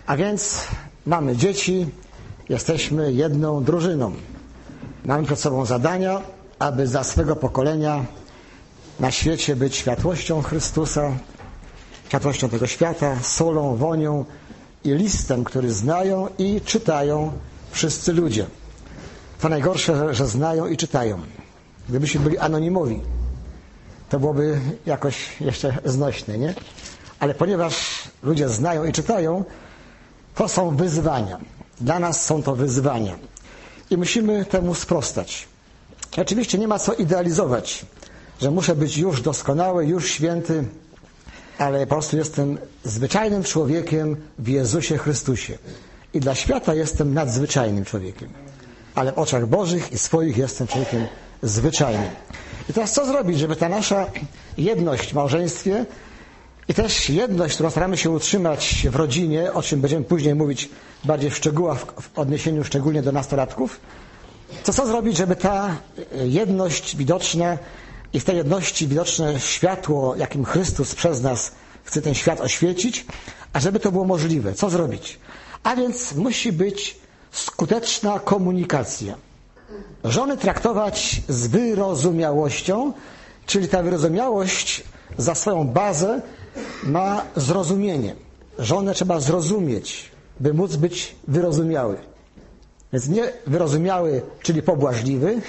A więc mamy dzieci, jesteśmy jedną drużyną. Mamy przed sobą zadania, aby za swego pokolenia na świecie być światłością Chrystusa, światłością tego świata, solą, wonią i listem, który znają i czytają wszyscy ludzie. To najgorsze, że znają i czytają. Gdybyśmy byli anonimowi, to byłoby jakoś jeszcze znośne, nie? Ale ponieważ ludzie znają i czytają, to są wyzwania. Dla nas są to wyzwania. I musimy temu sprostać. Oczywiście nie ma co idealizować, że muszę być już doskonały, już święty, ale po prostu jestem zwyczajnym człowiekiem w Jezusie Chrystusie. I dla świata jestem nadzwyczajnym człowiekiem. Ale w oczach Bożych i swoich jestem człowiekiem zwyczajnym. I teraz co zrobić, żeby ta nasza jedność w małżeństwie i też jedność, którą staramy się utrzymać w rodzinie, o czym będziemy później mówić bardziej w szczegółach, w odniesieniu szczególnie do nastolatków, to co zrobić, żeby ta jedność widoczna i w tej jedności widoczne światło, jakim Chrystus przez nas chce ten świat oświecić, a żeby to było możliwe. Co zrobić? A więc musi być skuteczna komunikacja. Żony traktować z wyrozumiałością, czyli ta wyrozumiałość za swoją bazę ma zrozumienie. Żonę trzeba zrozumieć, by móc być wyrozumiały. Więc nie wyrozumiały, czyli pobłażliwy,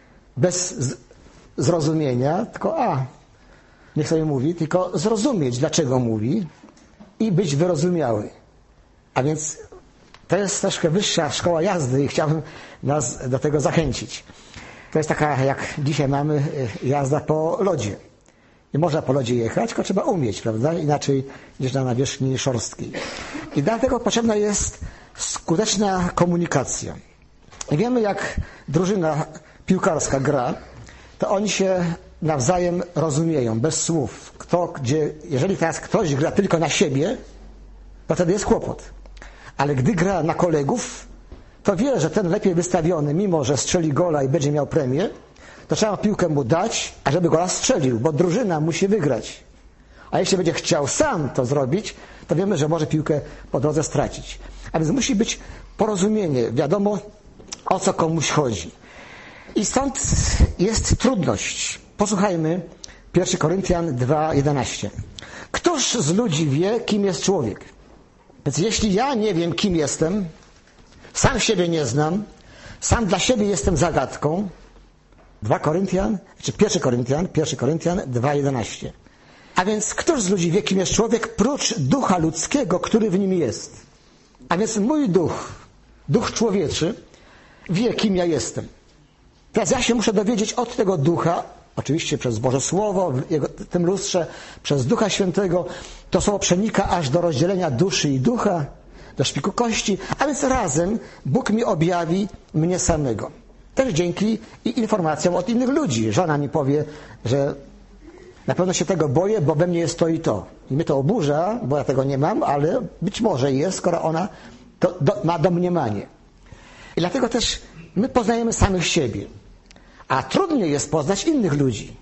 bez zrozumienia, tylko niech sobie mówi, tylko zrozumieć, dlaczego mówi i być wyrozumiały. A więc to jest troszkę wyższa szkoła jazdy i chciałbym nas do tego zachęcić. To jest taka, jak dzisiaj mamy, jazda po lodzie. Nie można po lodzie jechać, tylko trzeba umieć, prawda? Inaczej niż na nawierzchni szorstkiej. I dlatego potrzebna jest skuteczna komunikacja. I wiemy, jak drużyna piłkarska gra, to oni się nawzajem rozumieją, bez słów. Jeżeli teraz ktoś gra tylko na siebie, to wtedy jest kłopot. Ale gdy gra na kolegów, to wie, że ten lepiej wystawiony, mimo że strzeli gola i będzie miał premię, to trzeba piłkę mu dać, ażeby gola strzelił, bo drużyna musi wygrać. A jeśli będzie chciał sam to zrobić, to wiemy, że może piłkę po drodze stracić. A więc musi być porozumienie, wiadomo, o co komuś chodzi. I stąd jest trudność. Posłuchajmy 1 Koryntian 2:11. Któż z ludzi wie, kim jest człowiek? Więc jeśli ja nie wiem, kim jestem, sam siebie nie znam, sam dla siebie jestem zagadką, 1 Koryntian 2:11. A więc któż z ludzi wie, kim jest człowiek, prócz ducha ludzkiego, który w nim jest? A więc mój duch człowieczy, wie, kim ja jestem. Teraz ja się muszę dowiedzieć od tego ducha, oczywiście przez Boże Słowo, w tym lustrze, przez Ducha Świętego. To słowo przenika aż do rozdzielenia duszy i ducha, do szpiku kości, a więc razem Bóg mi objawi mnie samego. Też dzięki informacjom od innych ludzi. Żona mi powie, że na pewno się tego boję, bo we mnie jest to i to. I mnie to oburza, bo ja tego nie mam, ale być może jest, skoro ona ma domniemanie. I dlatego też my poznajemy samych siebie. A trudniej jest poznać innych ludzi.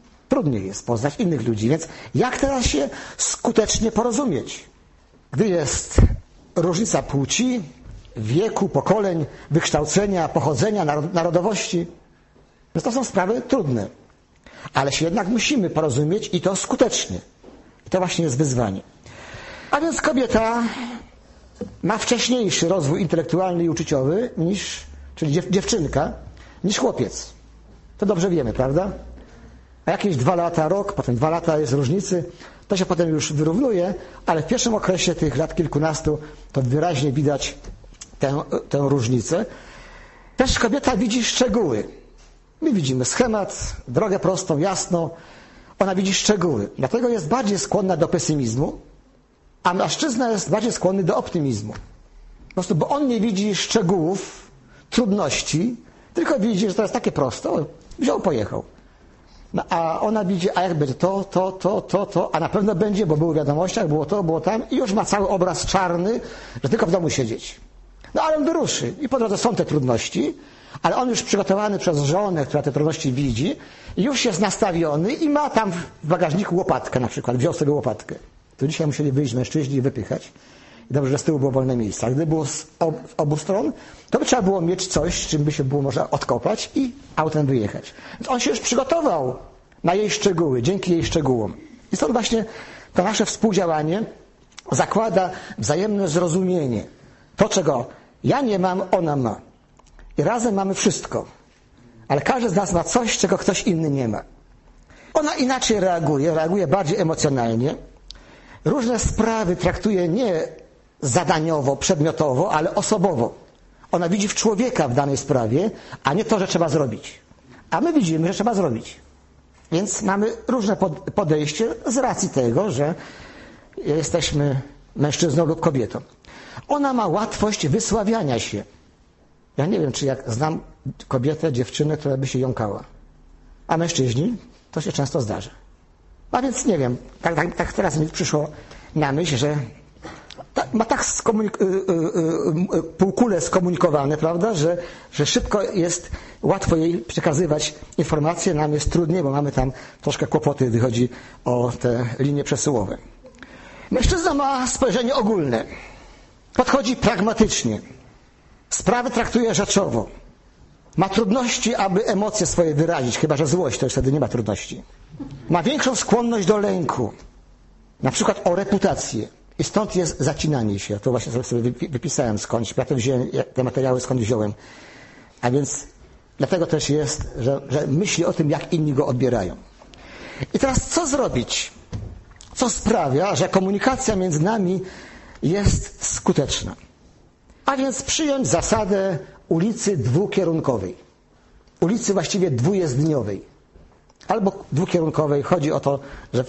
Więc jak teraz się skutecznie porozumieć? Gdy jest różnica płci, wieku, pokoleń, wykształcenia, pochodzenia, narodowości, więc to są sprawy trudne. Ale się jednak musimy porozumieć i to skutecznie. I to właśnie jest wyzwanie. A więc kobieta ma wcześniejszy rozwój intelektualny i uczuciowy czyli dziewczynka, niż chłopiec. To dobrze wiemy, prawda? A jakieś 2 lata, rok, potem 2 lata jest różnicy, to się potem już wyrównuje, ale w pierwszym okresie tych lat kilkunastu to wyraźnie widać tę różnicę. Też kobieta widzi szczegóły. My widzimy schemat, drogę prostą, jasną. Ona widzi szczegóły. Dlatego jest bardziej skłonna do pesymizmu, a mężczyzna jest bardziej skłonny do optymizmu. Po prostu, bo on nie widzi szczegółów, trudności, tylko widzi, że to jest takie proste. Wziął, pojechał. No, a ona widzi, a jak będzie to, a na pewno będzie, bo było w wiadomościach, było to, było tam i już ma cały obraz czarny, że tylko w domu siedzieć. No ale on wyruszy i po drodze są te trudności, ale on już przygotowany przez żonę, która te trudności widzi, już jest nastawiony i ma tam w bagażniku łopatkę na przykład, wziął sobie łopatkę. To dzisiaj musieli wyjść mężczyźni i wypychać. Dobrze, że z tyłu było wolne miejsce. A gdyby było z obu stron, to by trzeba było mieć coś, czym by się było można odkopać i autem wyjechać. Więc on się już przygotował na jej szczegóły, dzięki jej szczegółom. I stąd właśnie to nasze współdziałanie zakłada wzajemne zrozumienie. To, czego ja nie mam, ona ma. I razem mamy wszystko. Ale każdy z nas ma coś, czego ktoś inny nie ma. Ona inaczej reaguje bardziej emocjonalnie. Różne sprawy traktuje nie zadaniowo, przedmiotowo, ale osobowo. Ona widzi w człowieka w danej sprawie, a nie to, że trzeba zrobić. A my widzimy, że trzeba zrobić. Więc mamy różne podejście z racji tego, że jesteśmy mężczyzną lub kobietą. Ona ma łatwość wysławiania się. Ja nie wiem, czy jak znam kobietę, dziewczynę, która by się jąkała. A mężczyźni, to się często zdarza. A więc nie wiem, tak teraz mi przyszło na myśl, że ma tak półkule skomunikowane, prawda, że szybko jest, łatwo jej przekazywać informacje, nam jest trudniej, bo mamy tam troszkę kłopoty, gdy chodzi o te linie przesyłowe. Mężczyzna ma spojrzenie ogólne, podchodzi pragmatycznie, sprawy traktuje rzeczowo, ma trudności, aby emocje swoje wyrazić, chyba że złość, to już wtedy nie ma trudności. Ma większą skłonność do lęku, na przykład o reputację. I stąd jest zacinanie się. To właśnie sobie wypisałem skądś. Ja te materiały skąd wziąłem. A więc dlatego też jest, że myśli o tym, jak inni go odbierają. I teraz co zrobić? Co sprawia, że komunikacja między nami jest skuteczna? A więc przyjąć zasadę ulicy dwukierunkowej. Ulicy właściwie dwujezdniowej. Albo dwukierunkowej. Chodzi o to, że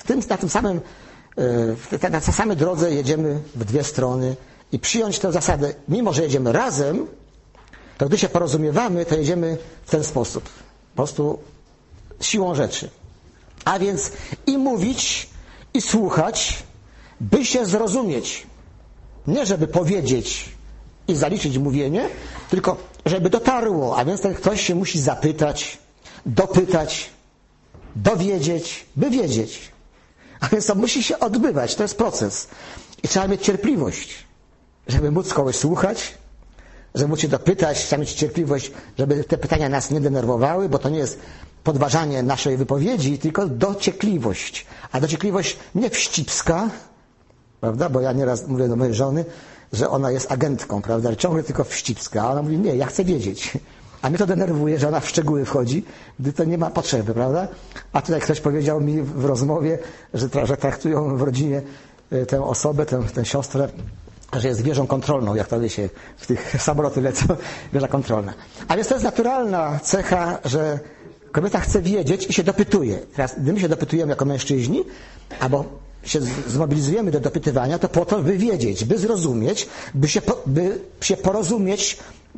na tej samej drodze jedziemy w dwie strony i przyjąć tę zasadę, mimo że jedziemy razem, to gdy się porozumiewamy, to jedziemy w ten sposób. Po prostu siłą rzeczy. A więc i mówić, i słuchać, by się zrozumieć. Nie żeby powiedzieć i zaliczyć mówienie, tylko żeby dotarło. A więc ten ktoś się musi zapytać, dopytać, dowiedzieć, by wiedzieć. A więc to musi się odbywać, to jest proces. I trzeba mieć cierpliwość, żeby móc kogoś słuchać, żeby móc się dopytać, trzeba mieć cierpliwość, żeby te pytania nas nie denerwowały, bo to nie jest podważanie naszej wypowiedzi, tylko dociekliwość. A dociekliwość nie wścibska, prawda? Bo ja nieraz mówię do mojej żony, że ona jest agentką, prawda? Ciągle tylko wścibska, a ona mówi, nie, ja chcę wiedzieć. A mnie to denerwuje, że ona w szczegóły wchodzi, gdy to nie ma potrzeby, prawda? A tutaj ktoś powiedział mi w rozmowie, że traktują w rodzinie tę osobę, tę siostrę, że jest wieżą kontrolną, jak to się w tych samoloty lecą, wieża kontrolna. A więc to jest naturalna cecha, że kobieta chce wiedzieć i się dopytuje. Teraz, gdy my się dopytujemy jako mężczyźni, albo się zmobilizujemy do dopytywania, to po to, by wiedzieć, by zrozumieć, by się porozumieć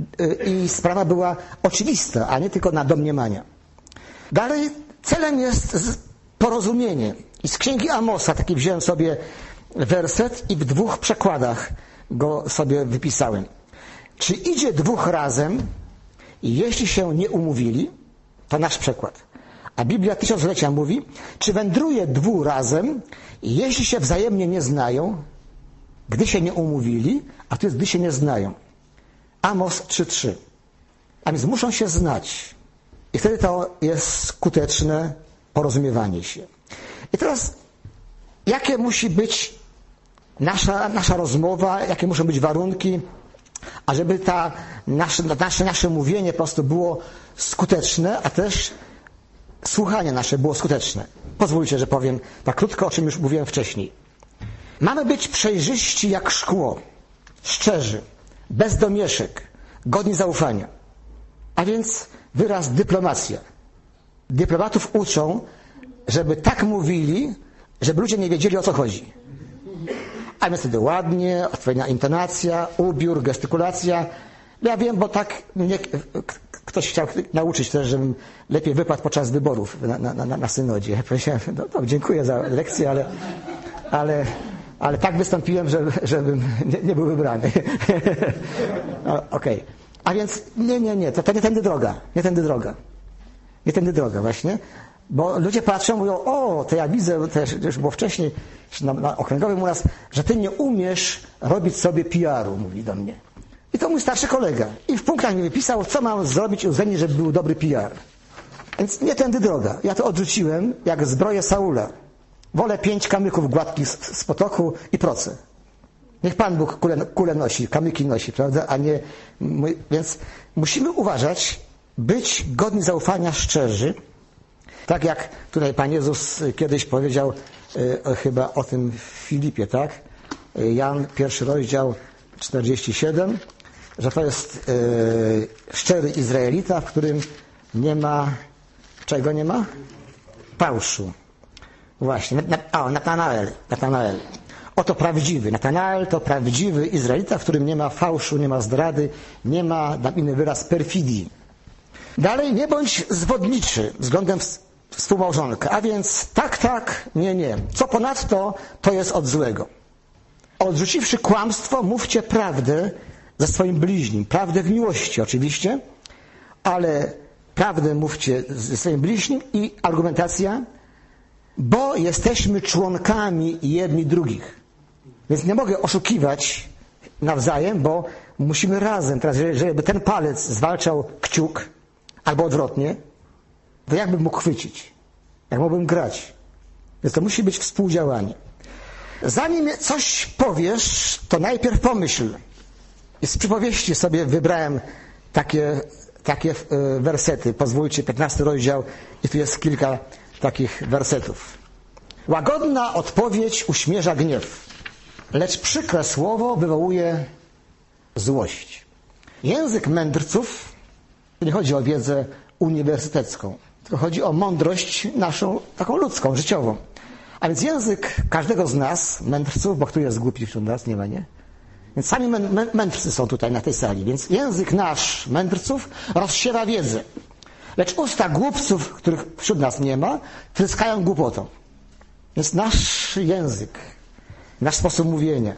i sprawa była oczywista, a nie tylko na domniemania. Dalej celem jest porozumienie. I z księgi Amosa taki wziąłem sobie werset i w dwóch przekładach go sobie wypisałem. Czy idzie dwóch razem i jeśli się nie umówili, to nasz przekład. A Biblia Tysiąclecia mówi, czy wędruje dwóch razem i jeśli się wzajemnie nie znają, gdy się nie umówili, a tu jest gdy się nie znają. Amos 3:3. A więc muszą się znać. I wtedy to jest skuteczne porozumiewanie się. I teraz, jakie musi być nasza rozmowa, jakie muszą być warunki, ażeby nasze mówienie po prostu było skuteczne, a też słuchanie nasze było skuteczne. Pozwólcie, że powiem tak krótko, o czym już mówiłem wcześniej. Mamy być przejrzyści jak szkło, szczerzy, bez domieszek, godni zaufania. A więc wyraz dyplomacja. Dyplomatów uczą, żeby tak mówili, żeby ludzie nie wiedzieli, o co chodzi. A więc wtedy ładnie, odpowiednia intonacja, ubiór, gestykulacja. Ja wiem, bo tak mnie ktoś chciał nauczyć też, żebym lepiej wypadł podczas wyborów na synodzie. Ja powiedziałem, no, dziękuję za lekcję, ale tak wystąpiłem, żebym nie był wybrany. Okej. A więc nie, to nie tędy droga. Nie tędy droga właśnie. Bo ludzie patrzą, mówią, o, to ja widzę, też już było wcześniej na okręgowym u nas, że ty nie umiesz robić sobie PR-u, mówi do mnie. I to mój starszy kolega. I w punktach mi wypisał, co mam zrobić uwzględnić, żeby był dobry PR. Więc nie tędy droga. Ja to odrzuciłem, jak zbroję Saula. Wolę 5 kamyków gładkich z potoku i proce. Niech Pan Bóg kule nosi, kamyki nosi, prawda? A nie... Więc musimy uważać, być godni zaufania, szczerzy. Tak jak tutaj Pan Jezus kiedyś powiedział chyba o tym w Filipie, tak? Jan, 1 rozdział 47, że to jest szczery Izraelita, w którym nie ma... Czego nie ma? Fałszu. Właśnie. Natanael. Oto prawdziwy. Natanael to prawdziwy Izraelita, w którym nie ma fałszu, nie ma zdrady, nie ma, na inny wyraz, perfidii. Dalej, nie bądź zwodniczy względem współmałżonka. A więc tak, nie. Co ponadto, to jest od złego. Odrzuciwszy kłamstwo, mówcie prawdę ze swoim bliźnim. Prawdę w miłości oczywiście, ale prawdę mówcie ze swoim bliźnim i argumentacja, bo jesteśmy członkami jedni drugich. Więc nie mogę oszukiwać nawzajem, bo musimy razem. Teraz, żeby ten palec zwalczał kciuk, albo odwrotnie, to jakbym mógł chwycić? Jak mógłbym grać? Więc to musi być współdziałanie. Zanim coś powiesz, to najpierw pomyśl. I z przypowieści sobie wybrałem takie wersety. Pozwólcie, 15 rozdział i tu jest kilka takich wersetów. Łagodna odpowiedź uśmierza gniew, lecz przykre słowo wywołuje złość. Język mędrców, nie chodzi o wiedzę uniwersytecką, tylko chodzi o mądrość naszą, taką ludzką, życiową. A więc język każdego z nas, mędrców, bo kto jest głupi wśród nas, nie ma, nie? Więc sami mędrcy są tutaj na tej sali. Więc język nasz, mędrców, rozsiewa wiedzę. Lecz usta głupców, których wśród nas nie ma, tryskają głupotą. Więc nasz język, nasz sposób mówienia.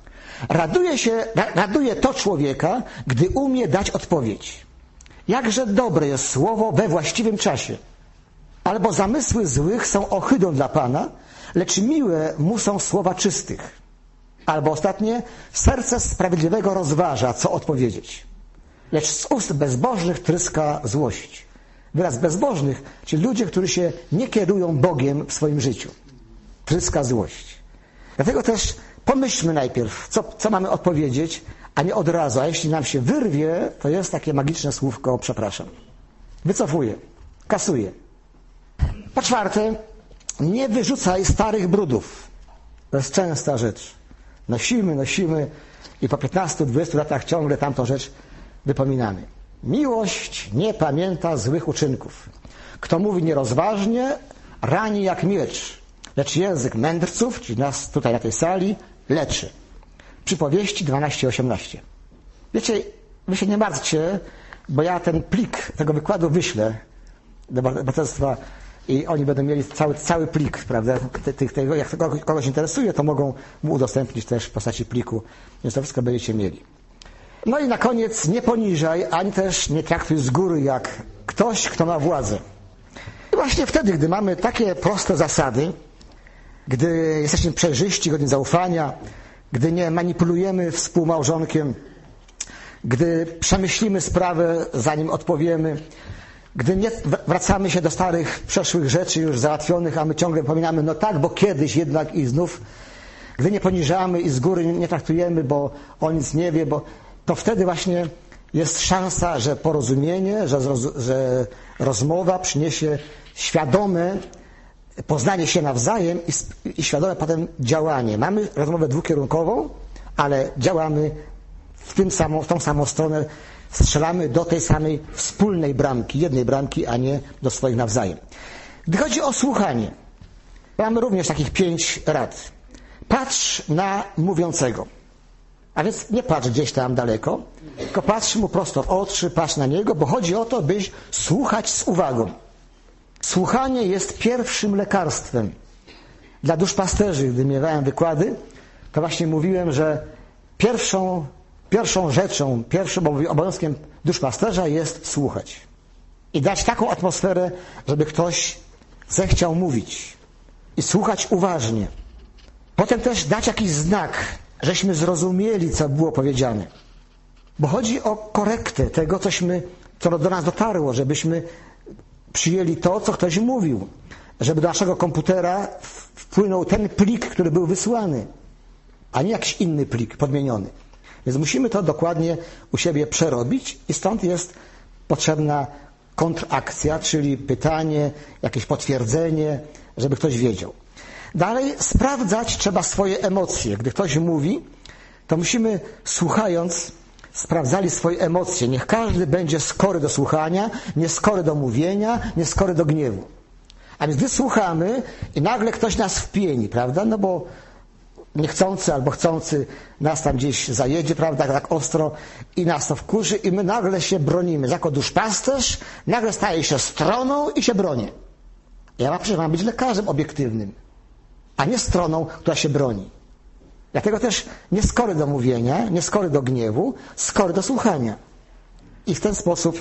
Raduje to człowieka, gdy umie dać odpowiedź. Jakże dobre jest słowo we właściwym czasie. Albo zamysły złych są ohydą dla Pana, lecz miłe mu są słowa czystych. Albo ostatnie, serce sprawiedliwego rozważa, co odpowiedzieć. Lecz z ust bezbożnych tryska złość. Wyraz bezbożnych, czyli ludzie, którzy się nie kierują Bogiem w swoim życiu. Tryska złość. Dlatego też pomyślmy najpierw, co mamy odpowiedzieć, a nie od razu. A jeśli nam się wyrwie, to jest takie magiczne słówko, przepraszam. Wycofuję, kasuję. Po czwarte, nie wyrzucaj starych brudów. To jest częsta rzecz. Nosimy i po 15-20 latach ciągle tamtą rzecz wypominamy. Miłość nie pamięta złych uczynków. Kto mówi nierozważnie, rani jak miecz. Lecz język mędrców, czyli nas tutaj na tej sali, leczy. Przypowieści 12:18. Wiecie, wy się nie martwcie, bo ja ten plik tego wykładu wyślę do braterstwa i oni będą mieli cały plik, prawda? Tego, jak kogoś interesuje, to mogą mu udostępnić też w postaci pliku, więc to wszystko będziecie mieli. No i na koniec nie poniżaj, ani też nie traktuj z góry jak ktoś, kto ma władzę. I właśnie wtedy, gdy mamy takie proste zasady, gdy jesteśmy przejrzyści, godni zaufania, gdy nie manipulujemy współmałżonkiem, gdy przemyślimy sprawę, zanim odpowiemy, gdy nie wracamy się do starych, przeszłych rzeczy już załatwionych, a my ciągle pominamy, no tak, bo kiedyś jednak i znów, gdy nie poniżamy i z góry nie traktujemy, bo on nic nie wie, to wtedy właśnie jest szansa, że porozumienie, że rozmowa przyniesie świadome poznanie się nawzajem i świadome potem działanie. Mamy rozmowę dwukierunkową, ale działamy w tą samą stronę, strzelamy do tej samej wspólnej bramki, jednej bramki, a nie do swoich nawzajem. Gdy chodzi o słuchanie, mamy również takich 5 rad. Patrz na mówiącego. A więc nie patrz gdzieś tam daleko, tylko patrz mu prosto w oczy, patrz na niego, bo chodzi o to, byś słuchać z uwagą. Słuchanie jest pierwszym lekarstwem. Dla duszpasterzy, gdy miewałem wykłady, to właśnie mówiłem, że pierwszą rzeczą, pierwszym obowiązkiem duszpasterza jest słuchać. I dać taką atmosferę, żeby ktoś zechciał mówić i słuchać uważnie. Potem też dać jakiś znak, żeśmy zrozumieli, co było powiedziane. Bo chodzi o korektę tego, co do nas dotarło, żebyśmy przyjęli to, co ktoś mówił. Żeby do naszego komputera wpłynął ten plik, który był wysłany, a nie jakiś inny plik podmieniony. Więc musimy to dokładnie u siebie przerobić i stąd jest potrzebna kontrakcja, czyli pytanie, jakieś potwierdzenie, żeby ktoś wiedział. Dalej sprawdzać trzeba swoje emocje. Gdy ktoś mówi, to musimy, słuchając, sprawdzali swoje emocje. Niech każdy będzie skory do słuchania, nie skory do mówienia, nie skory do gniewu. A więc gdy słuchamy i nagle ktoś nas wpieni, prawda? No bo niechcący albo chcący nas tam gdzieś zajedzie, prawda, tak ostro i nas to wkurzy i my nagle się bronimy. Jako duszpasterz nagle staje się stroną i się broni. Ja mam być lekarzem obiektywnym, a nie stroną, która się broni. Dlatego też nie skory do mówienia, nie skory do gniewu, skory do słuchania. I w ten sposób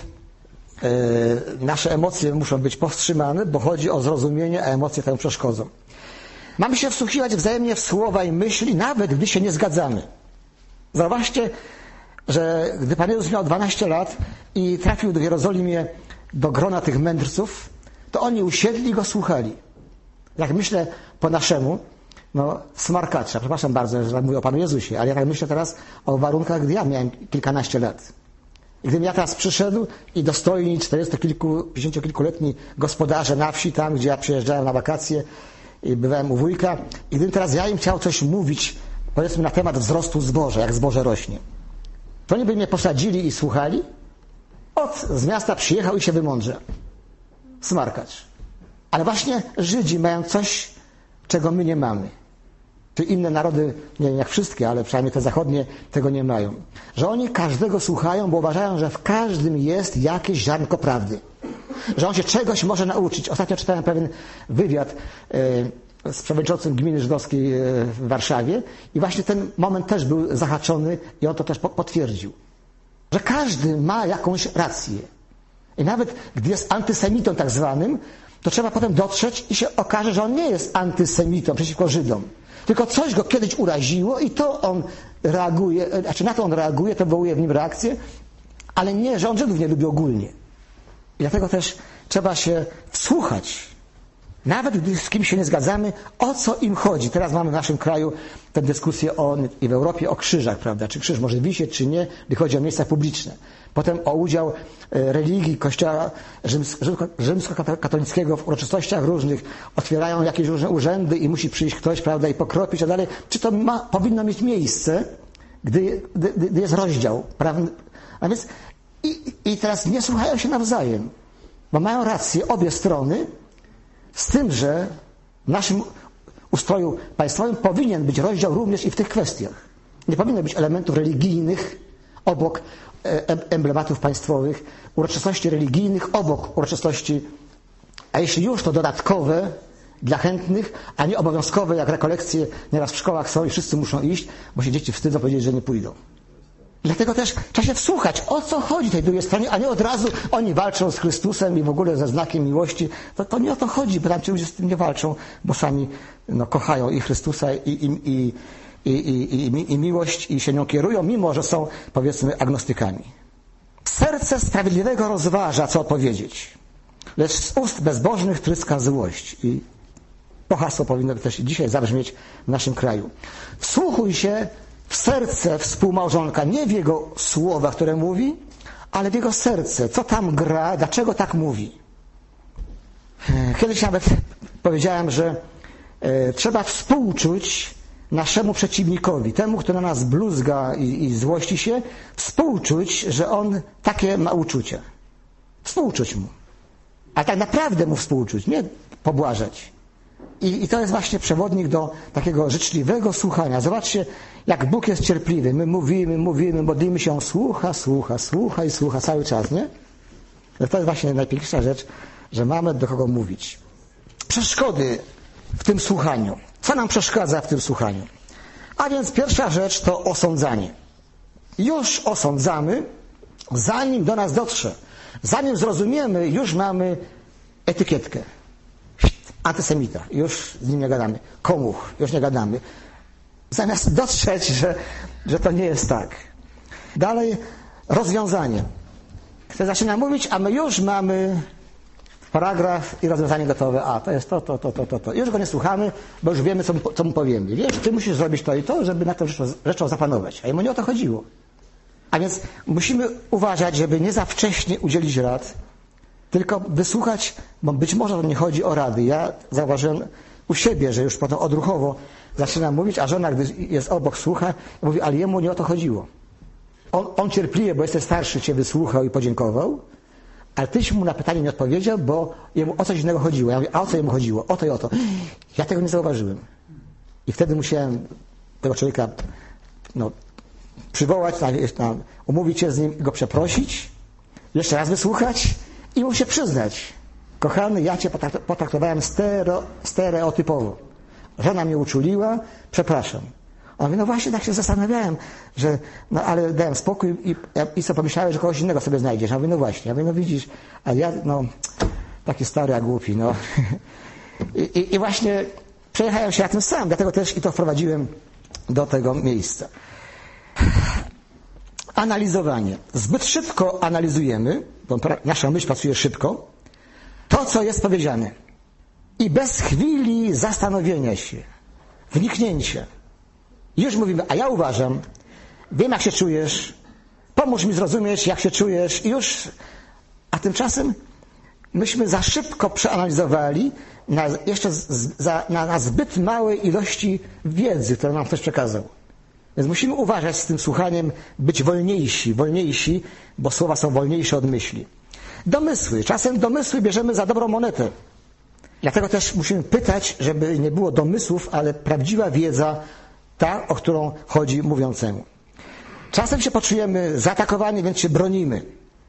nasze emocje muszą być powstrzymane, bo chodzi o zrozumienie, a emocje temu przeszkodzą. Mamy się wsłuchiwać wzajemnie w słowa i myśli, nawet gdy się nie zgadzamy. Zauważcie, że gdy Pan Jezus miał 12 lat i trafił w Jerozolimie do grona tych mędrców, to oni usiedli i go słuchali. Jak myślę po naszemu, smarkacza, przepraszam bardzo, że mówię o Panu Jezusie, ale ja tak myślę teraz o warunkach, gdy ja miałem kilkanaście lat. I gdybym ja teraz przyszedł i dostojni 50-kilkuletni gospodarze na wsi, tam gdzie ja przyjeżdżałem na wakacje i bywałem u wujka, i gdybym teraz ja im chciał coś mówić, powiedzmy na temat wzrostu zboża, jak zboże rośnie, to oni by mnie posadzili i słuchali? Z miasta przyjechał i się wymądrze. Smarkacz. Ale właśnie Żydzi mają coś, czego my nie mamy. Czy inne narody, nie wiem jak wszystkie, ale przynajmniej te zachodnie tego nie mają. Że oni każdego słuchają, bo uważają, że w każdym jest jakieś ziarnko prawdy. Że on się czegoś może nauczyć. Ostatnio czytałem pewien wywiad z przewodniczącym gminy żydowskiej w Warszawie i właśnie ten moment też był zahaczony i on to też potwierdził. Że każdy ma jakąś rację. I nawet gdy jest antysemitą tak zwanym, to trzeba potem dotrzeć i się okaże, że on nie jest antysemitą przeciwko Żydom. Tylko coś go kiedyś uraziło i to on reaguje, na to on reaguje, to wywołuje w nim reakcję, ale nie, że on Żydów nie lubi ogólnie. I dlatego też trzeba się wsłuchać, nawet gdy z kimś się nie zgadzamy, o co im chodzi. Teraz mamy w naszym kraju tę dyskusję i w Europie o krzyżach, prawda? Czy krzyż może wisieć, czy nie, gdy chodzi o miejsca publiczne. Potem o udział religii Kościoła rzymskokatolickiego w uroczystościach różnych. Otwierają jakieś różne urzędy i musi przyjść ktoś, prawda, i pokropić, a dalej. Czy to powinno mieć miejsce, gdy jest rozdział prawny? A więc i teraz nie słuchają się nawzajem, bo mają rację obie strony, z tym, że w naszym ustroju państwowym powinien być rozdział również i w tych kwestiach. Nie powinno być elementów religijnych obok emblematów państwowych, uroczystości religijnych obok uroczystości, a jeśli już, to dodatkowe dla chętnych, a nie obowiązkowe, jak rekolekcje nieraz w szkołach są i wszyscy muszą iść, bo się dzieci wstydzą powiedzieć, że nie pójdą. Dlatego też trzeba się wsłuchać, o co chodzi tej drugiej stronie, a nie od razu oni walczą z Chrystusem i w ogóle ze znakiem miłości. To nie o to chodzi, bo tam ci ludzie z tym nie walczą, bo sami kochają i Chrystusa i miłość i się nią kierują, mimo że są, powiedzmy, agnostykami. Serce sprawiedliwego rozważa, co odpowiedzieć, lecz z ust bezbożnych tryska złość. I to hasło powinno też dzisiaj zabrzmieć w naszym kraju. Wsłuchuj się w serce współmałżonka, nie w jego słowa, które mówi, ale w jego serce, co tam gra, dlaczego tak mówi. Kiedyś nawet powiedziałem, że trzeba współczuć naszemu przeciwnikowi, temu, kto na nas bluzga i złości się, współczuć, że on takie ma uczucia. Współczuć mu. A tak naprawdę mu współczuć, nie pobłażać. I to jest właśnie przewodnik do takiego życzliwego słuchania. Zobaczcie, jak Bóg jest cierpliwy. My mówimy, modlimy się, on słucha i słucha cały czas, nie? To jest właśnie najpiękniejsza rzecz, że mamy do kogo mówić. Przeszkody w tym słuchaniu. Co nam przeszkadza w tym słuchaniu? A więc pierwsza rzecz to osądzanie. Już osądzamy, zanim do nas dotrze. Zanim zrozumiemy, już mamy etykietkę. antysemita, już z nim nie gadamy. Komuch, już nie gadamy. Zamiast dostrzec, że to nie jest tak. Dalej, rozwiązanie. Ktoś zaczyna mówić, a my już mamy paragraf i rozwiązanie gotowe. A, to jest to. Już go nie słuchamy, bo już wiemy, co mu powiemy. Wiesz, ty musisz zrobić to i to, żeby nad tą rzeczą zapanować. A jemu nie o to chodziło. A więc musimy uważać, żeby nie za wcześnie udzielić rad, tylko wysłuchać, bo być może to nie chodzi o rady. Ja zauważyłem u siebie, że już potem odruchowo zaczynam mówić, a żona, gdy jest obok, słucha, mówi, ale jemu nie o to chodziło. On cierpliwie, bo jesteś starszy, cię wysłuchał i podziękował, ale tyś mu na pytanie nie odpowiedział, bo jemu o coś innego chodziło. Ja mówię, a o co jemu chodziło? O to i o to. Ja tego nie zauważyłem. I wtedy musiałem tego człowieka przywołać, umówić się z nim i go przeprosić, jeszcze raz wysłuchać i mu się przyznać. Kochany, ja cię potraktowałem stereotypowo. Żona mnie uczuliła, przepraszam. On mówi, no właśnie tak się zastanawiałem, że, ale dałem spokój i co pomyślałem, że kogoś innego sobie znajdziesz. Ja mówię, no właśnie. Ja mówię, no widzisz, a ja, taki stary, a głupi, I właśnie przejechałem się na tym sam, dlatego też i to wprowadziłem do tego miejsca. Analizowanie. Zbyt szybko analizujemy, bo nasza myśl pracuje szybko, to, co jest powiedziane. I bez chwili zastanowienia się, wniknięcia. Już mówimy, a ja uważam, wiem, jak się czujesz, pomóż mi zrozumieć, jak się czujesz, a tymczasem myśmy za szybko przeanalizowali na zbyt małej ilości wiedzy, którą nam ktoś przekazał. Więc musimy uważać z tym słuchaniem, być wolniejsi, bo słowa są wolniejsze od myśli. Domysły. Czasem domysły bierzemy za dobrą monetę. Dlatego też musimy pytać, żeby nie było domysłów, ale prawdziwa wiedza, ta, o którą chodzi mówiącemu. Czasem się poczujemy zaatakowani, więc się bronimy.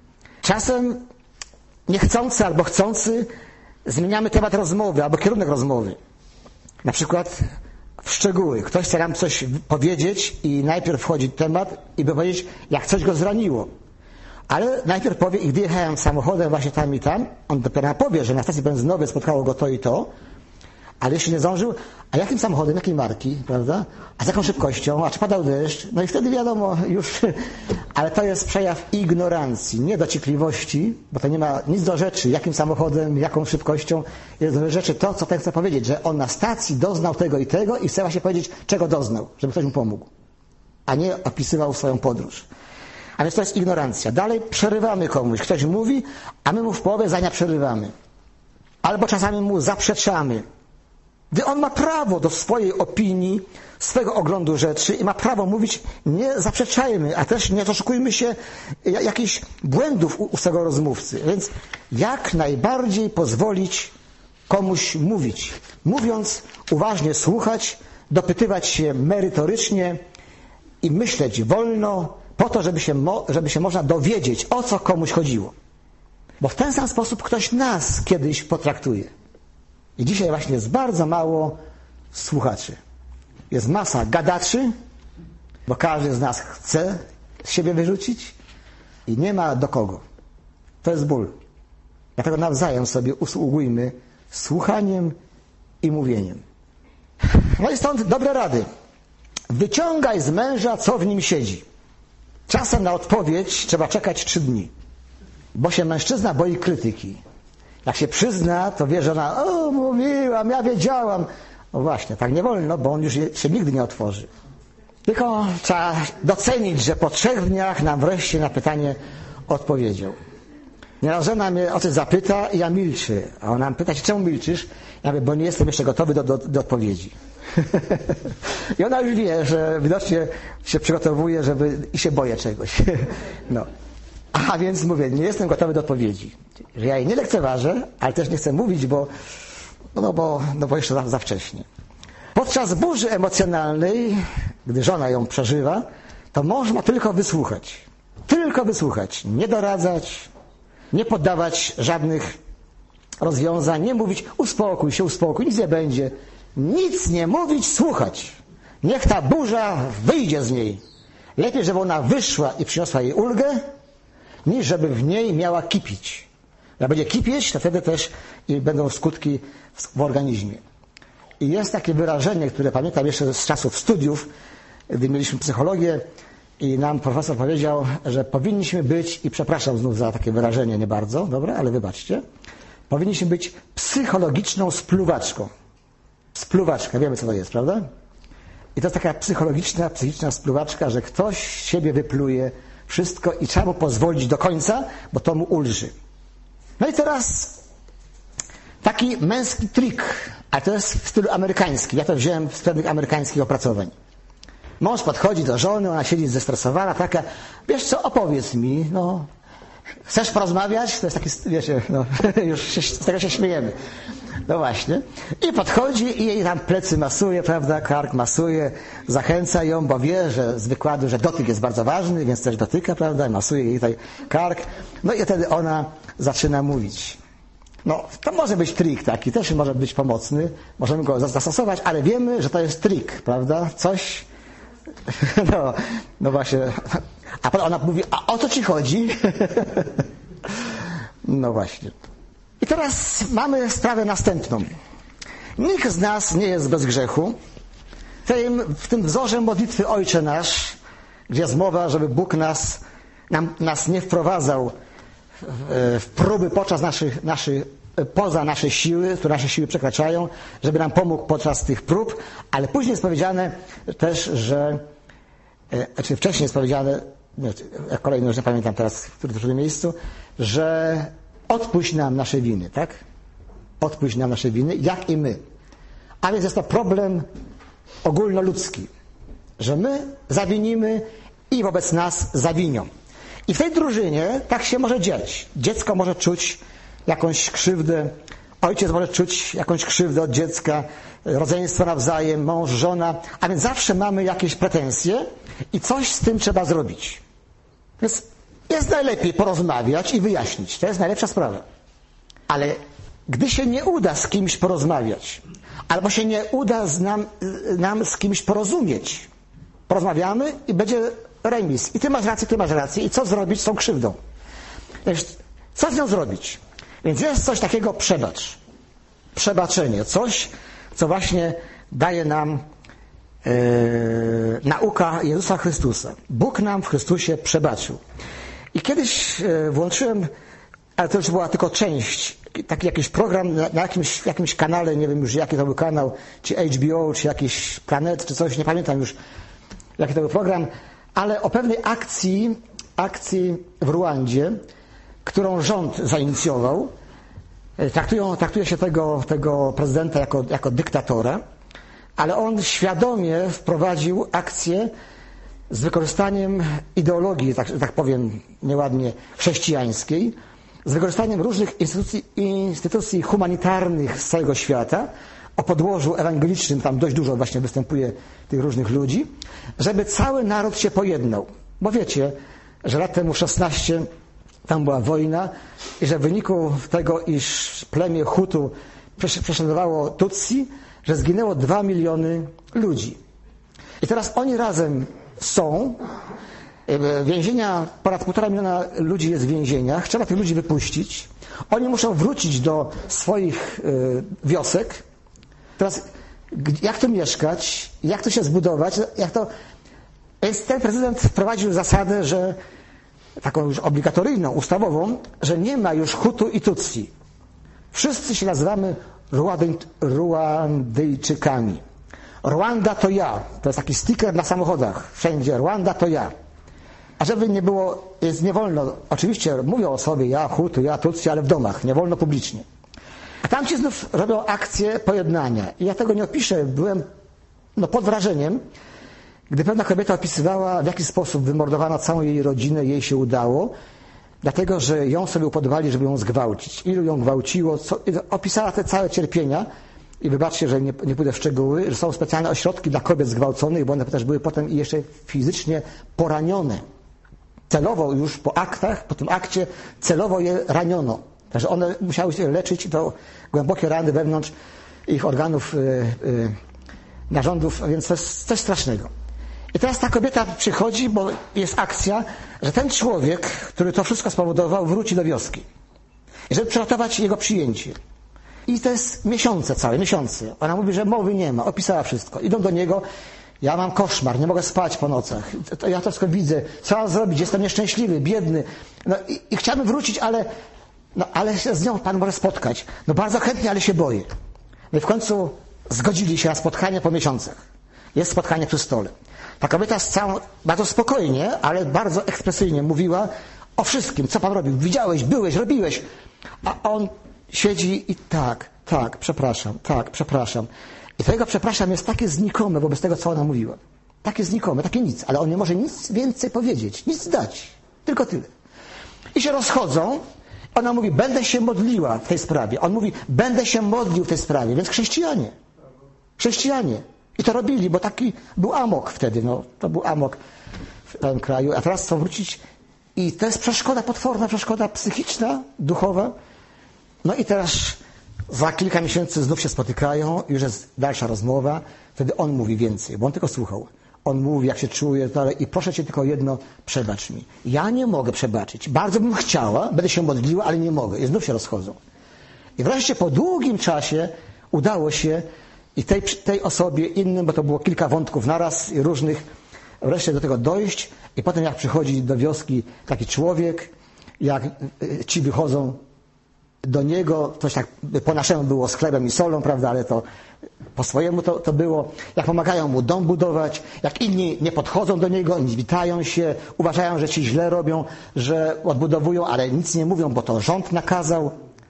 Czasem niechcący albo chcący zmieniamy temat rozmowy albo kierunek rozmowy. Na przykład w szczegóły. Ktoś chce nam coś powiedzieć i najpierw wchodzi temat i by powiedzieć, jak coś go zraniło. Ale najpierw powie, i gdy jechałem samochodem właśnie tam i tam, on dopiero powie, że na stacji benzynowej spotkało go to i to, ale jeszcze nie zdążył, a jakim samochodem, jakiej marki, prawda? A z jaką szybkością, a czy padał deszcz? No i wtedy wiadomo już, ale to jest przejaw ignorancji, niedociekliwości, bo to nie ma nic do rzeczy, jakim samochodem, jaką szybkością, jest do rzeczy to, co ten chce powiedzieć, że on na stacji doznał tego i chce właśnie powiedzieć, czego doznał, żeby ktoś mu pomógł, a nie opisywał swoją podróż. A więc to jest ignorancja. Dalej przerywamy komuś. Ktoś mówi, a my mu w połowie zdania przerywamy. Albo czasami mu zaprzeczamy. Gdy on ma prawo do swojej opinii, swego oglądu rzeczy i ma prawo mówić, nie zaprzeczajmy, a też nie doszukujmy się jakichś błędów u swego rozmówcy. Więc jak najbardziej pozwolić komuś mówić. Mówiąc, uważnie słuchać, dopytywać się merytorycznie i myśleć wolno, po to, żeby się można dowiedzieć, o co komuś chodziło. Bo w ten sam sposób ktoś nas kiedyś potraktuje. I dzisiaj właśnie jest bardzo mało słuchaczy. Jest masa gadaczy, bo każdy z nas chce z siebie wyrzucić i nie ma do kogo. To jest ból. Dlatego nawzajem sobie usługujmy słuchaniem i mówieniem. No i stąd dobre rady. Wyciągaj z męża, co w nim siedzi. Czasem na odpowiedź trzeba czekać 3 dni, bo się mężczyzna boi krytyki. Jak się przyzna, to wie żona, mówiłam, ja wiedziałam. No właśnie, tak nie wolno, bo on już się nigdy nie otworzy. Tylko trzeba docenić, że po 3 dniach nam wreszcie na pytanie odpowiedział. Nieraz żona mnie o coś zapyta i ja milczę. A ona pyta się, czemu milczysz? Ja mówię, bo nie jestem jeszcze gotowy do odpowiedzi. I ona już wie, że widocznie się przygotowuje, i się boję czegoś. No. A więc mówię, nie jestem gotowy do odpowiedzi. Że ja jej nie lekceważę, ale też nie chcę mówić, bo jeszcze za wcześnie. Podczas burzy emocjonalnej, gdy żona ją przeżywa, to można tylko wysłuchać. Tylko wysłuchać. Nie doradzać, nie poddawać żadnych rozwiązań, nie mówić uspokój się, nic nie będzie. Nic nie mówić, słuchać. Niech ta burza wyjdzie z niej. Lepiej, żeby ona wyszła i przyniosła jej ulgę, niż żeby w niej miała kipić. Jak będzie kipieć, to wtedy też i będą skutki w organizmie. I jest takie wyrażenie, które pamiętam jeszcze z czasów studiów, gdy mieliśmy psychologię i nam profesor powiedział, że powinniśmy być, i przepraszam znów za takie wyrażenie nie bardzo, dobra, ale wybaczcie, powinniśmy być psychologiczną spluwaczką. Spluwaczka, wiemy co to jest, prawda? I to jest taka psychiczna spluwaczka, że ktoś z siebie wypluje wszystko i trzeba mu pozwolić do końca, bo to mu ulży. No i teraz taki męski trik, a to jest w stylu amerykańskim. Ja to wziąłem z pewnych amerykańskich opracowań. Mąż podchodzi do żony, ona siedzi zestresowana, taka, wiesz co, opowiedz mi, no, chcesz porozmawiać? To jest taki, wiecie, no, już z tego się śmiejemy. No właśnie. I podchodzi i jej tam plecy masuje, prawda, kark masuje, zachęca ją, bo wie, że z wykładu, że dotyk jest bardzo ważny, więc też dotyka, prawda, i masuje jej tutaj kark. No i wtedy ona zaczyna mówić. No, to może być trik taki, też może być pomocny, możemy go zastosować, ale wiemy, że to jest trik, prawda, coś, no właśnie, a potem ona mówi, a o co ci chodzi? No właśnie. I teraz mamy sprawę następną. Nikt z nas nie jest bez grzechu. W tym wzorze modlitwy Ojcze Nasz, gdzie jest mowa, żeby Bóg nas nie wprowadzał w próby podczas poza nasze siły, które nasze siły przekraczają, żeby nam pomógł podczas tych prób, ale później jest powiedziane też, że znaczy wcześniej jest powiedziane, kolejno już nie pamiętam teraz, w którym miejscu, że odpuść nam nasze winy, tak? Odpuść nam nasze winy, jak i my. A więc jest to problem ogólnoludzki, że my zawinimy i wobec nas zawinią. I w tej drużynie tak się może dziać. Dziecko może czuć jakąś krzywdę, ojciec może czuć jakąś krzywdę od dziecka, rodzeństwo nawzajem, mąż, żona, a więc zawsze mamy jakieś pretensje i coś z tym trzeba zrobić. Więc jest najlepiej porozmawiać i wyjaśnić. To jest najlepsza sprawa. Ale gdy się nie uda z kimś porozmawiać, albo się nie uda nam z kimś porozumieć, porozmawiamy i będzie remis. I ty masz rację. I co zrobić z tą krzywdą? Co z nią zrobić? Więc jest coś takiego przebacz. Przebaczenie. Coś, co właśnie daje nam nauka Jezusa Chrystusa. Bóg nam w Chrystusie przebaczył. I kiedyś włączyłem, ale to już była tylko część, taki jakiś program na jakimś kanale, nie wiem już jaki to był kanał, czy HBO, czy jakiś Planet, czy coś, nie pamiętam już jaki to był program, ale o pewnej akcji w Ruandzie, którą rząd zainicjował. Traktuje się tego prezydenta jako dyktatora, ale on świadomie wprowadził akcję z wykorzystaniem ideologii, tak powiem nieładnie, chrześcijańskiej, z wykorzystaniem różnych instytucji humanitarnych z całego świata, o podłożu ewangelicznym, tam dość dużo właśnie występuje tych różnych ludzi, żeby cały naród się pojednał. Bo wiecie, że lat temu 16 tam była wojna i że w wyniku tego, iż plemię Hutu prześladowało Tutsi, że zginęło 2 miliony ludzi. I teraz oni razem są, więzienia, ponad 1,5 miliona ludzi jest w więzieniach, trzeba tych ludzi wypuścić, oni muszą wrócić do swoich wiosek. Teraz jak tu mieszkać, jak tu się zbudować, Więc ten prezydent wprowadził zasadę, że taką już obligatoryjną, ustawową, że nie ma już Hutu i Tutsi. Wszyscy się nazywamy Ruandyjczykami. Rwanda to ja. To jest taki sticker na samochodach. Wszędzie Rwanda to ja. A żeby nie było, jest nie wolno, oczywiście mówią o sobie ja Hutu, ja Tutsi, ale w domach, nie wolno publicznie. A tam ci znów robią akcję pojednania. I ja tego nie opiszę, byłem pod wrażeniem, gdy pewna kobieta opisywała, w jaki sposób wymordowano całą jej rodzinę, jej się udało, dlatego, że ją sobie upodobali, żeby ją zgwałcić. Ilu ją gwałciło, opisała te całe cierpienia. I wybaczcie, że nie pójdę w szczegóły, że są specjalne ośrodki dla kobiet zgwałconych, bo one też były potem i jeszcze fizycznie poranione. Celowo już po tym akcie, celowo je raniono. Także one musiały się leczyć, to głębokie rany wewnątrz ich organów, narządów, więc to jest coś strasznego. I teraz ta kobieta przychodzi, bo jest akcja, że ten człowiek, który to wszystko spowodował, wróci do wioski. żeby przygotować jego przyjęcie. I to jest miesiące, całe miesiące. Ona mówi, że mowy nie ma, opisała wszystko. Idą do niego, ja mam koszmar, nie mogę spać po nocach. Ja to wszystko widzę, co mam zrobić, jestem nieszczęśliwy, biedny. No i chciałbym wrócić, ale się z nią Pan może spotkać. No bardzo chętnie, ale się boję. No i w końcu zgodzili się na spotkanie po miesiącach. Jest spotkanie przy stole. Ta kobieta bardzo spokojnie, ale bardzo ekspresyjnie mówiła o wszystkim, co Pan robił. Widziałeś, byłeś, robiłeś. A on siedzi i tak, przepraszam. I to jego przepraszam jest takie znikome wobec tego, co ona mówiła. Takie znikome, takie nic. Ale on nie może nic więcej powiedzieć, nic dać. Tylko tyle. I się rozchodzą. Ona mówi, będę się modliła w tej sprawie. On mówi, będę się modlił w tej sprawie. Więc chrześcijanie. I to robili, bo taki był amok wtedy. No, to był amok w całym kraju. A teraz chcą wrócić. I to jest przeszkoda, potworna przeszkoda psychiczna, duchowa. No i teraz za kilka miesięcy znów się spotykają. Już jest dalsza rozmowa. Wtedy on mówi więcej, bo on tylko słuchał. On mówi, jak się czuje, i proszę Cię tylko jedno, przebacz mi. Ja nie mogę przebaczyć. Bardzo bym chciała, będę się modliła, ale nie mogę. I znów się rozchodzą. I wreszcie po długim czasie udało się i tej osobie, innym, bo to było kilka wątków naraz i różnych, wreszcie do tego dojść. I potem jak przychodzi do wioski taki człowiek, jak ci wychodzą do niego, coś tak po naszemu było z chlebem i solą, prawda, ale to po swojemu to było, jak pomagają mu dom budować, jak inni nie podchodzą do niego, nie witają się, uważają, że ci źle robią, że odbudowują, ale nic nie mówią, bo to rząd nakazał.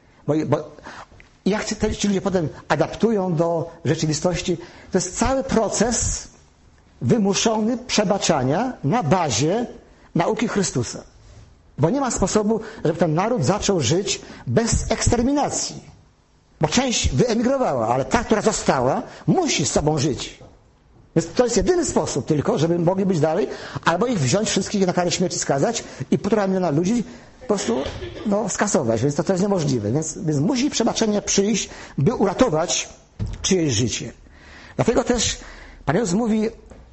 I jak ci ludzie potem adaptują do rzeczywistości, to jest cały proces wymuszony przebaczania na bazie nauki Chrystusa. Bo nie ma sposobu, żeby ten naród zaczął żyć bez eksterminacji. Bo część wyemigrowała, ale ta, która została, musi z sobą żyć. Więc to jest jedyny sposób tylko, żeby mogli być dalej, albo ich wziąć wszystkich na karę śmierci skazać i 1,5 miliona ludzi po prostu skasować. Więc to jest niemożliwe. Więc musi przebaczenie przyjść, by uratować czyjeś życie. Dlatego też Pan Jezus mówi,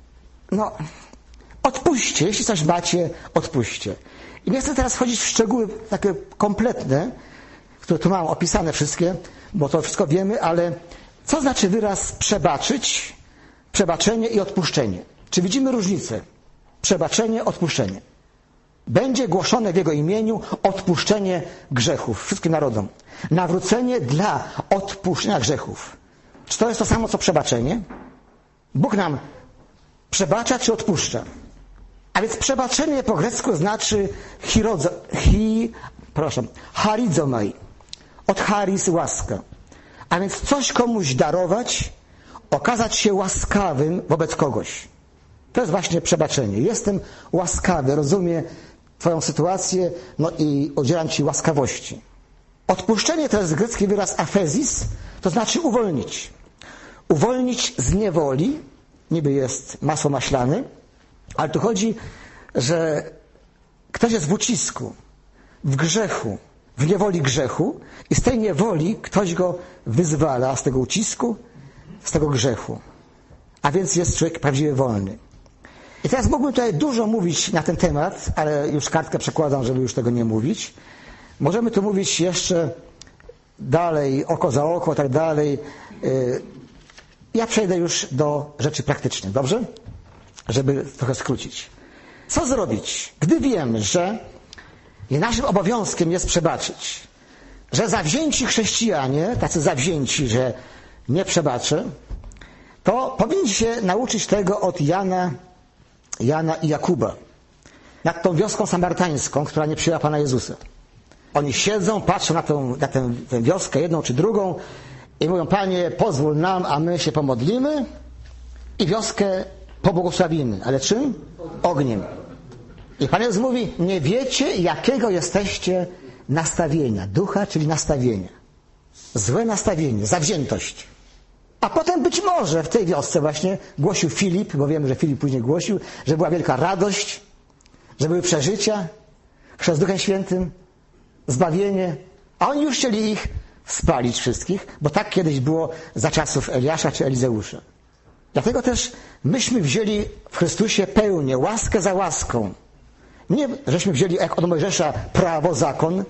odpuśćcie, jeśli coś macie, odpuśćcie. I nie chcę teraz wchodzić w szczegóły takie kompletne, które tu mam opisane wszystkie, bo to wszystko wiemy, ale co znaczy wyraz przebaczyć, przebaczenie i odpuszczenie? Czy widzimy różnicę? Przebaczenie, odpuszczenie. Będzie głoszone w Jego imieniu odpuszczenie grzechów wszystkim narodom. Nawrócenie dla odpuszczenia grzechów. Czy to jest to samo, co przebaczenie? Bóg nam przebacza czy odpuszcza? A więc przebaczenie po grecku znaczy charizomai. Od charis łaska. A więc coś komuś darować, okazać się łaskawym wobec kogoś. To jest właśnie przebaczenie. Jestem łaskawy, rozumiem Twoją sytuację, i udzielam Ci łaskawości. Odpuszczenie to jest grecki wyraz afezis, to znaczy uwolnić. Uwolnić z niewoli, niby jest masło maślane, ale tu chodzi, że ktoś jest w ucisku, w grzechu, w niewoli grzechu i z tej niewoli ktoś go wyzwala z tego ucisku, z tego grzechu. A więc jest człowiek prawdziwie wolny. I teraz mógłbym tutaj dużo mówić na ten temat, ale już kartkę przekładam, żeby już tego nie mówić. Możemy tu mówić jeszcze dalej, oko za oko, tak dalej. Ja przejdę już do rzeczy praktycznych, dobrze? Żeby trochę skrócić. Co zrobić, gdy wiemy, że naszym obowiązkiem jest przebaczyć, że zawzięci chrześcijanie, tacy zawzięci, że nie przebaczę, to powinni się nauczyć tego od Jana i Jakuba nad tą wioską samarytańską, która nie przyjęła Pana Jezusa. Oni siedzą, patrzą na tę wioskę, jedną czy drugą i mówią, Panie, pozwól nam, a my się pomodlimy i wioskę pobłogosławimy. Ale czym? Ogniem. I Pan Jezus mówi, nie wiecie, jakiego jesteście nastawienia. Ducha, czyli nastawienia. Złe nastawienie, zawziętość. A potem być może w tej wiosce właśnie głosił Filip, bo wiemy, że Filip później głosił, że była wielka radość, że były przeżycia, chrzest Duchem Świętym, zbawienie. A oni już chcieli ich spalić wszystkich, bo tak kiedyś było za czasów Eliasza czy Elizeusza. Dlatego też myśmy wzięli w Chrystusie pełnię, łaskę za łaską. Nie, żeśmy wzięli jak od Mojżesza prawo, zakon,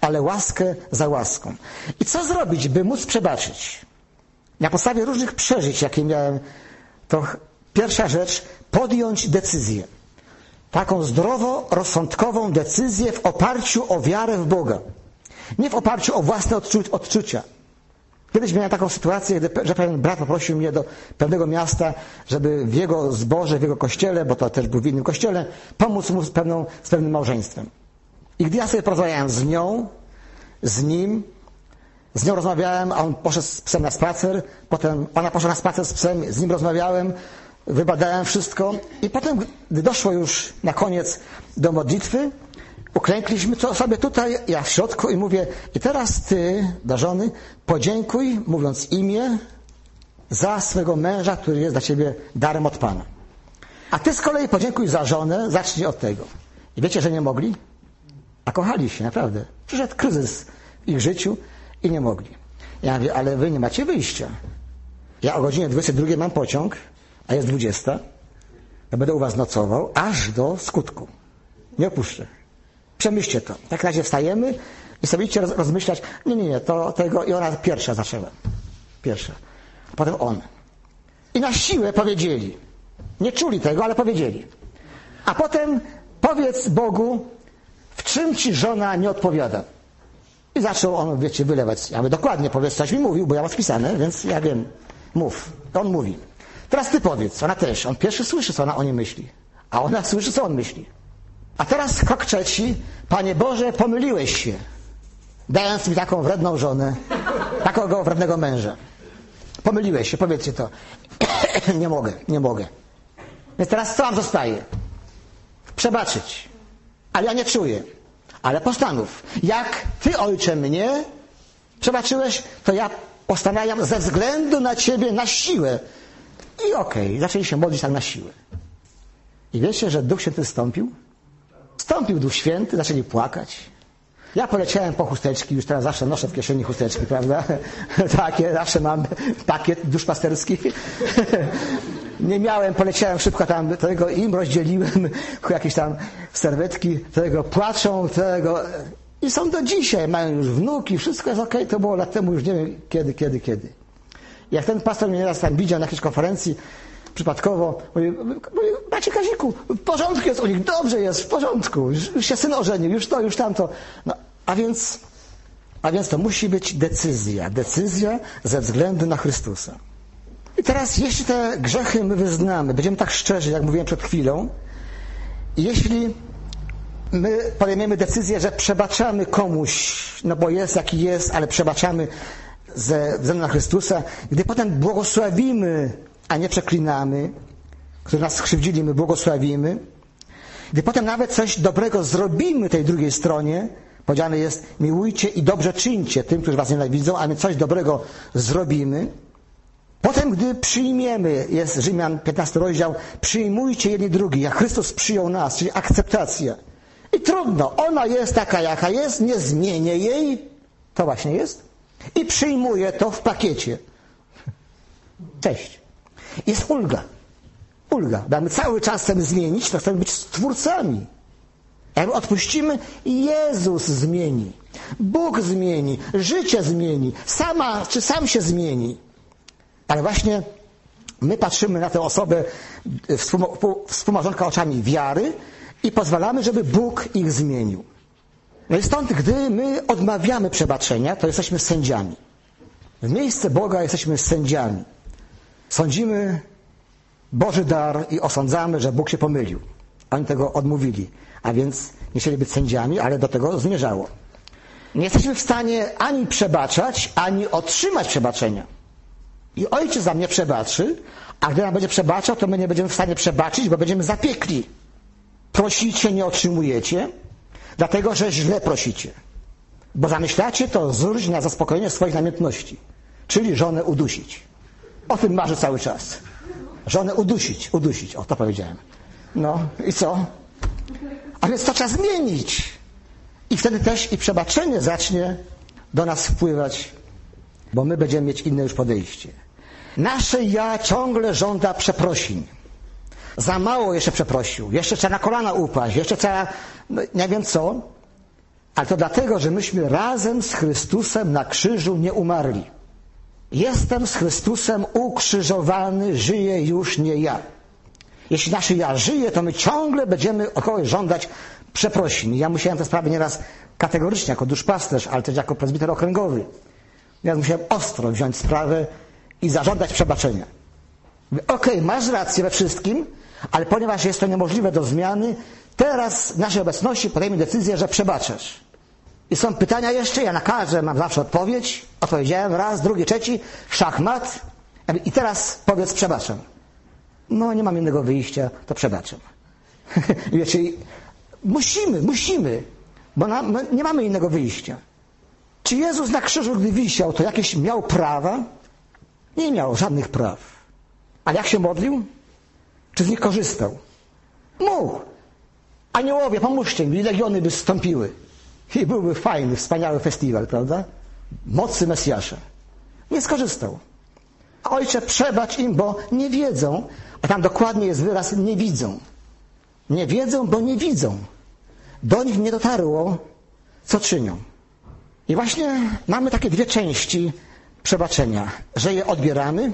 ale łaskę za łaską. I co zrobić, by móc przebaczyć? Na podstawie różnych przeżyć, jakie miałem, to pierwsza rzecz, podjąć decyzję. Taką zdroworozsądkową decyzję w oparciu o wiarę w Boga. Nie w oparciu o własne odczucia. Kiedyś miałem taką sytuację, że pewien brat poprosił mnie do pewnego miasta, żeby w jego zborze, w jego kościele, bo to też był w innym kościele, pomóc mu z pewnym małżeństwem. I gdy ja sobie porozmawiałem z nią, z nim, z nią rozmawiałem, a on poszedł z psem na spacer, potem ona poszła na spacer z psem, z nim rozmawiałem, wybadałem wszystko i potem, gdy doszło już na koniec do modlitwy, uklękliśmy sobie tutaj, ja w środku i mówię, i teraz ty, do żony, podziękuj, mówiąc imię, za swego męża, który jest dla ciebie darem od Pana. A ty z kolei podziękuj za żonę, zacznij od tego. I wiecie, że nie mogli? A kochali się, naprawdę. Przyszedł kryzys w ich życiu i nie mogli. Ja mówię, ale wy nie macie wyjścia. Ja o godzinie 22 mam pociąg, a jest 20. Ja będę u was nocował, aż do skutku. Nie opuszczę. Przemyślcie to. W takim razie wstajemy i sobie idźcie rozmyślać. Nie, to tego. I ona pierwsza zaczęła. Pierwsza. A potem on. I na siłę powiedzieli. Nie czuli tego, ale powiedzieli. A potem powiedz Bogu, w czym ci żona nie odpowiada. I zaczął on, wiecie, wylewać. Ja mówię, dokładnie powiedz, coś mi mówił, bo ja mam spisane, więc ja wiem. Mów. On mówi. Teraz ty powiedz. Ona też. On pierwszy słyszy, co ona o nim myśli. A ona słyszy, co on myśli. A teraz krok trzeci. Panie Boże, pomyliłeś się, dając mi taką wredną żonę, takiego wrednego męża. Pomyliłeś się, powiedzcie to. Nie mogę. Więc teraz co wam zostaje? Przebaczyć. Ale ja nie czuję. Ale postanów. Jak ty, ojcze, mnie przebaczyłeś, to ja postanawiam ze względu na ciebie na siłę. I okej, zaczęli się modlić tak na siłę. I wiecie, że Duch Święty zstąpił? Wstąpił Duch Święty, zaczęli płakać. Ja poleciałem po chusteczki, już teraz zawsze noszę w kieszeni chusteczki, prawda? Takie, zawsze mam pakiet duszpasterski. Nie miałem, poleciałem szybko tam tego i im rozdzieliłem jakieś tam serwetki, tego płaczą, tego. I są do dzisiaj, mają już wnuki, wszystko jest okej, to było lat temu, już nie wiem kiedy. Jak ten pastor mnie raz tam widział na jakiejś konferencji, przypadkowo, mówi, bracie Kaziku, w porządku jest u nich, dobrze jest, w porządku, już się syn ożenił, już tamto. No, a więc to musi być decyzja ze względu na Chrystusa. I teraz, jeśli te grzechy my wyznamy, będziemy tak szczerzy, jak mówiłem przed chwilą, i jeśli my podejmiemy decyzję, że przebaczamy komuś, no bo jest jaki jest, ale przebaczamy ze względu na Chrystusa, gdy potem błogosławimy, a nie przeklinamy, którzy nas skrzywdzili, my błogosławimy. Gdy potem nawet coś dobrego zrobimy tej drugiej stronie, powiedziane jest, miłujcie i dobrze czyńcie tym, którzy was nienawidzą, a my coś dobrego zrobimy. Potem, gdy przyjmiemy, jest Rzymian 15 rozdział, przyjmujcie jedni drugich, jak Chrystus przyjął nas, czyli akceptacja. I trudno, ona jest taka, jaka jest, nie zmienię jej, to właśnie jest, i przyjmuję to w pakiecie. Cześć. Jest ulga. Bo my cały czas chcemy zmienić, to chcemy być stwórcami. Jak odpuścimy, Jezus zmieni. Bóg zmieni. Życie zmieni. Sam się zmieni. Ale właśnie my patrzymy na tę osobę, współmałżonka oczami wiary i pozwalamy, żeby Bóg ich zmienił. No i stąd, gdy my odmawiamy przebaczenia, to jesteśmy sędziami. W miejsce Boga jesteśmy sędziami. Sądzimy Boży dar i osądzamy, że Bóg się pomylił. Oni tego odmówili, a więc nie chcieli być sędziami, ale do tego zmierzało. Nie jesteśmy w stanie ani przebaczać, ani otrzymać przebaczenia. I Ojciec za mnie przebaczy, a gdy nam będzie przebaczał, to my nie będziemy w stanie przebaczyć, bo będziemy zapiekli. Prosicie, nie otrzymujecie, dlatego że źle prosicie. Bo zamyślacie to zwrócić na zaspokojenie swoich namiętności, czyli żonę udusić. O tym marzę cały czas. Żonę udusić. O, to powiedziałem. No i co? A więc to trzeba zmienić. I wtedy też i przebaczenie zacznie do nas wpływać, bo my będziemy mieć inne już podejście. Nasze ja ciągle żąda przeprosin. Za mało jeszcze przeprosił. Jeszcze trzeba na kolana upaść. Jeszcze trzeba, no, nie wiem co. Ale to dlatego, że myśmy razem z Chrystusem na krzyżu nie umarli. Jestem z Chrystusem ukrzyżowany, żyję już nie ja. Jeśli nasze ja żyje, to my ciągle będziemy od kogoś żądać przeprosin. Ja musiałem te sprawy nieraz kategorycznie, jako duszpasterz, ale też jako prezbiter okręgowy. Ja musiałem ostro wziąć sprawę i zażądać przebaczenia. Okej, masz rację we wszystkim, ale ponieważ jest to niemożliwe do zmiany, teraz w naszej obecności podejmij decyzję, że przebaczasz. I są pytania jeszcze, ja na każde mam zawsze odpowiedź. Odpowiedziałem raz, drugi, trzeci, szachmat. I teraz powiedz przebaczam. No nie mam innego wyjścia, to przebaczam. Wiecie, musimy, bo nie mamy innego wyjścia. Czy Jezus na krzyżu, gdy wisiał, to jakieś miał prawa? Nie miał żadnych praw. Ale jak się modlił? Czy z nich korzystał? Mógł. Aniołowie, pomóżcie mi, legiony by zstąpiły. I byłby fajny, wspaniały festiwal, prawda? Mocy Mesjasza. Nie skorzystał. Ojcze, przebacz im, bo nie wiedzą. A tam dokładnie jest wyraz nie widzą. Nie wiedzą, bo nie widzą. Do nich nie dotarło, co czynią. I właśnie mamy takie dwie części przebaczenia, że je odbieramy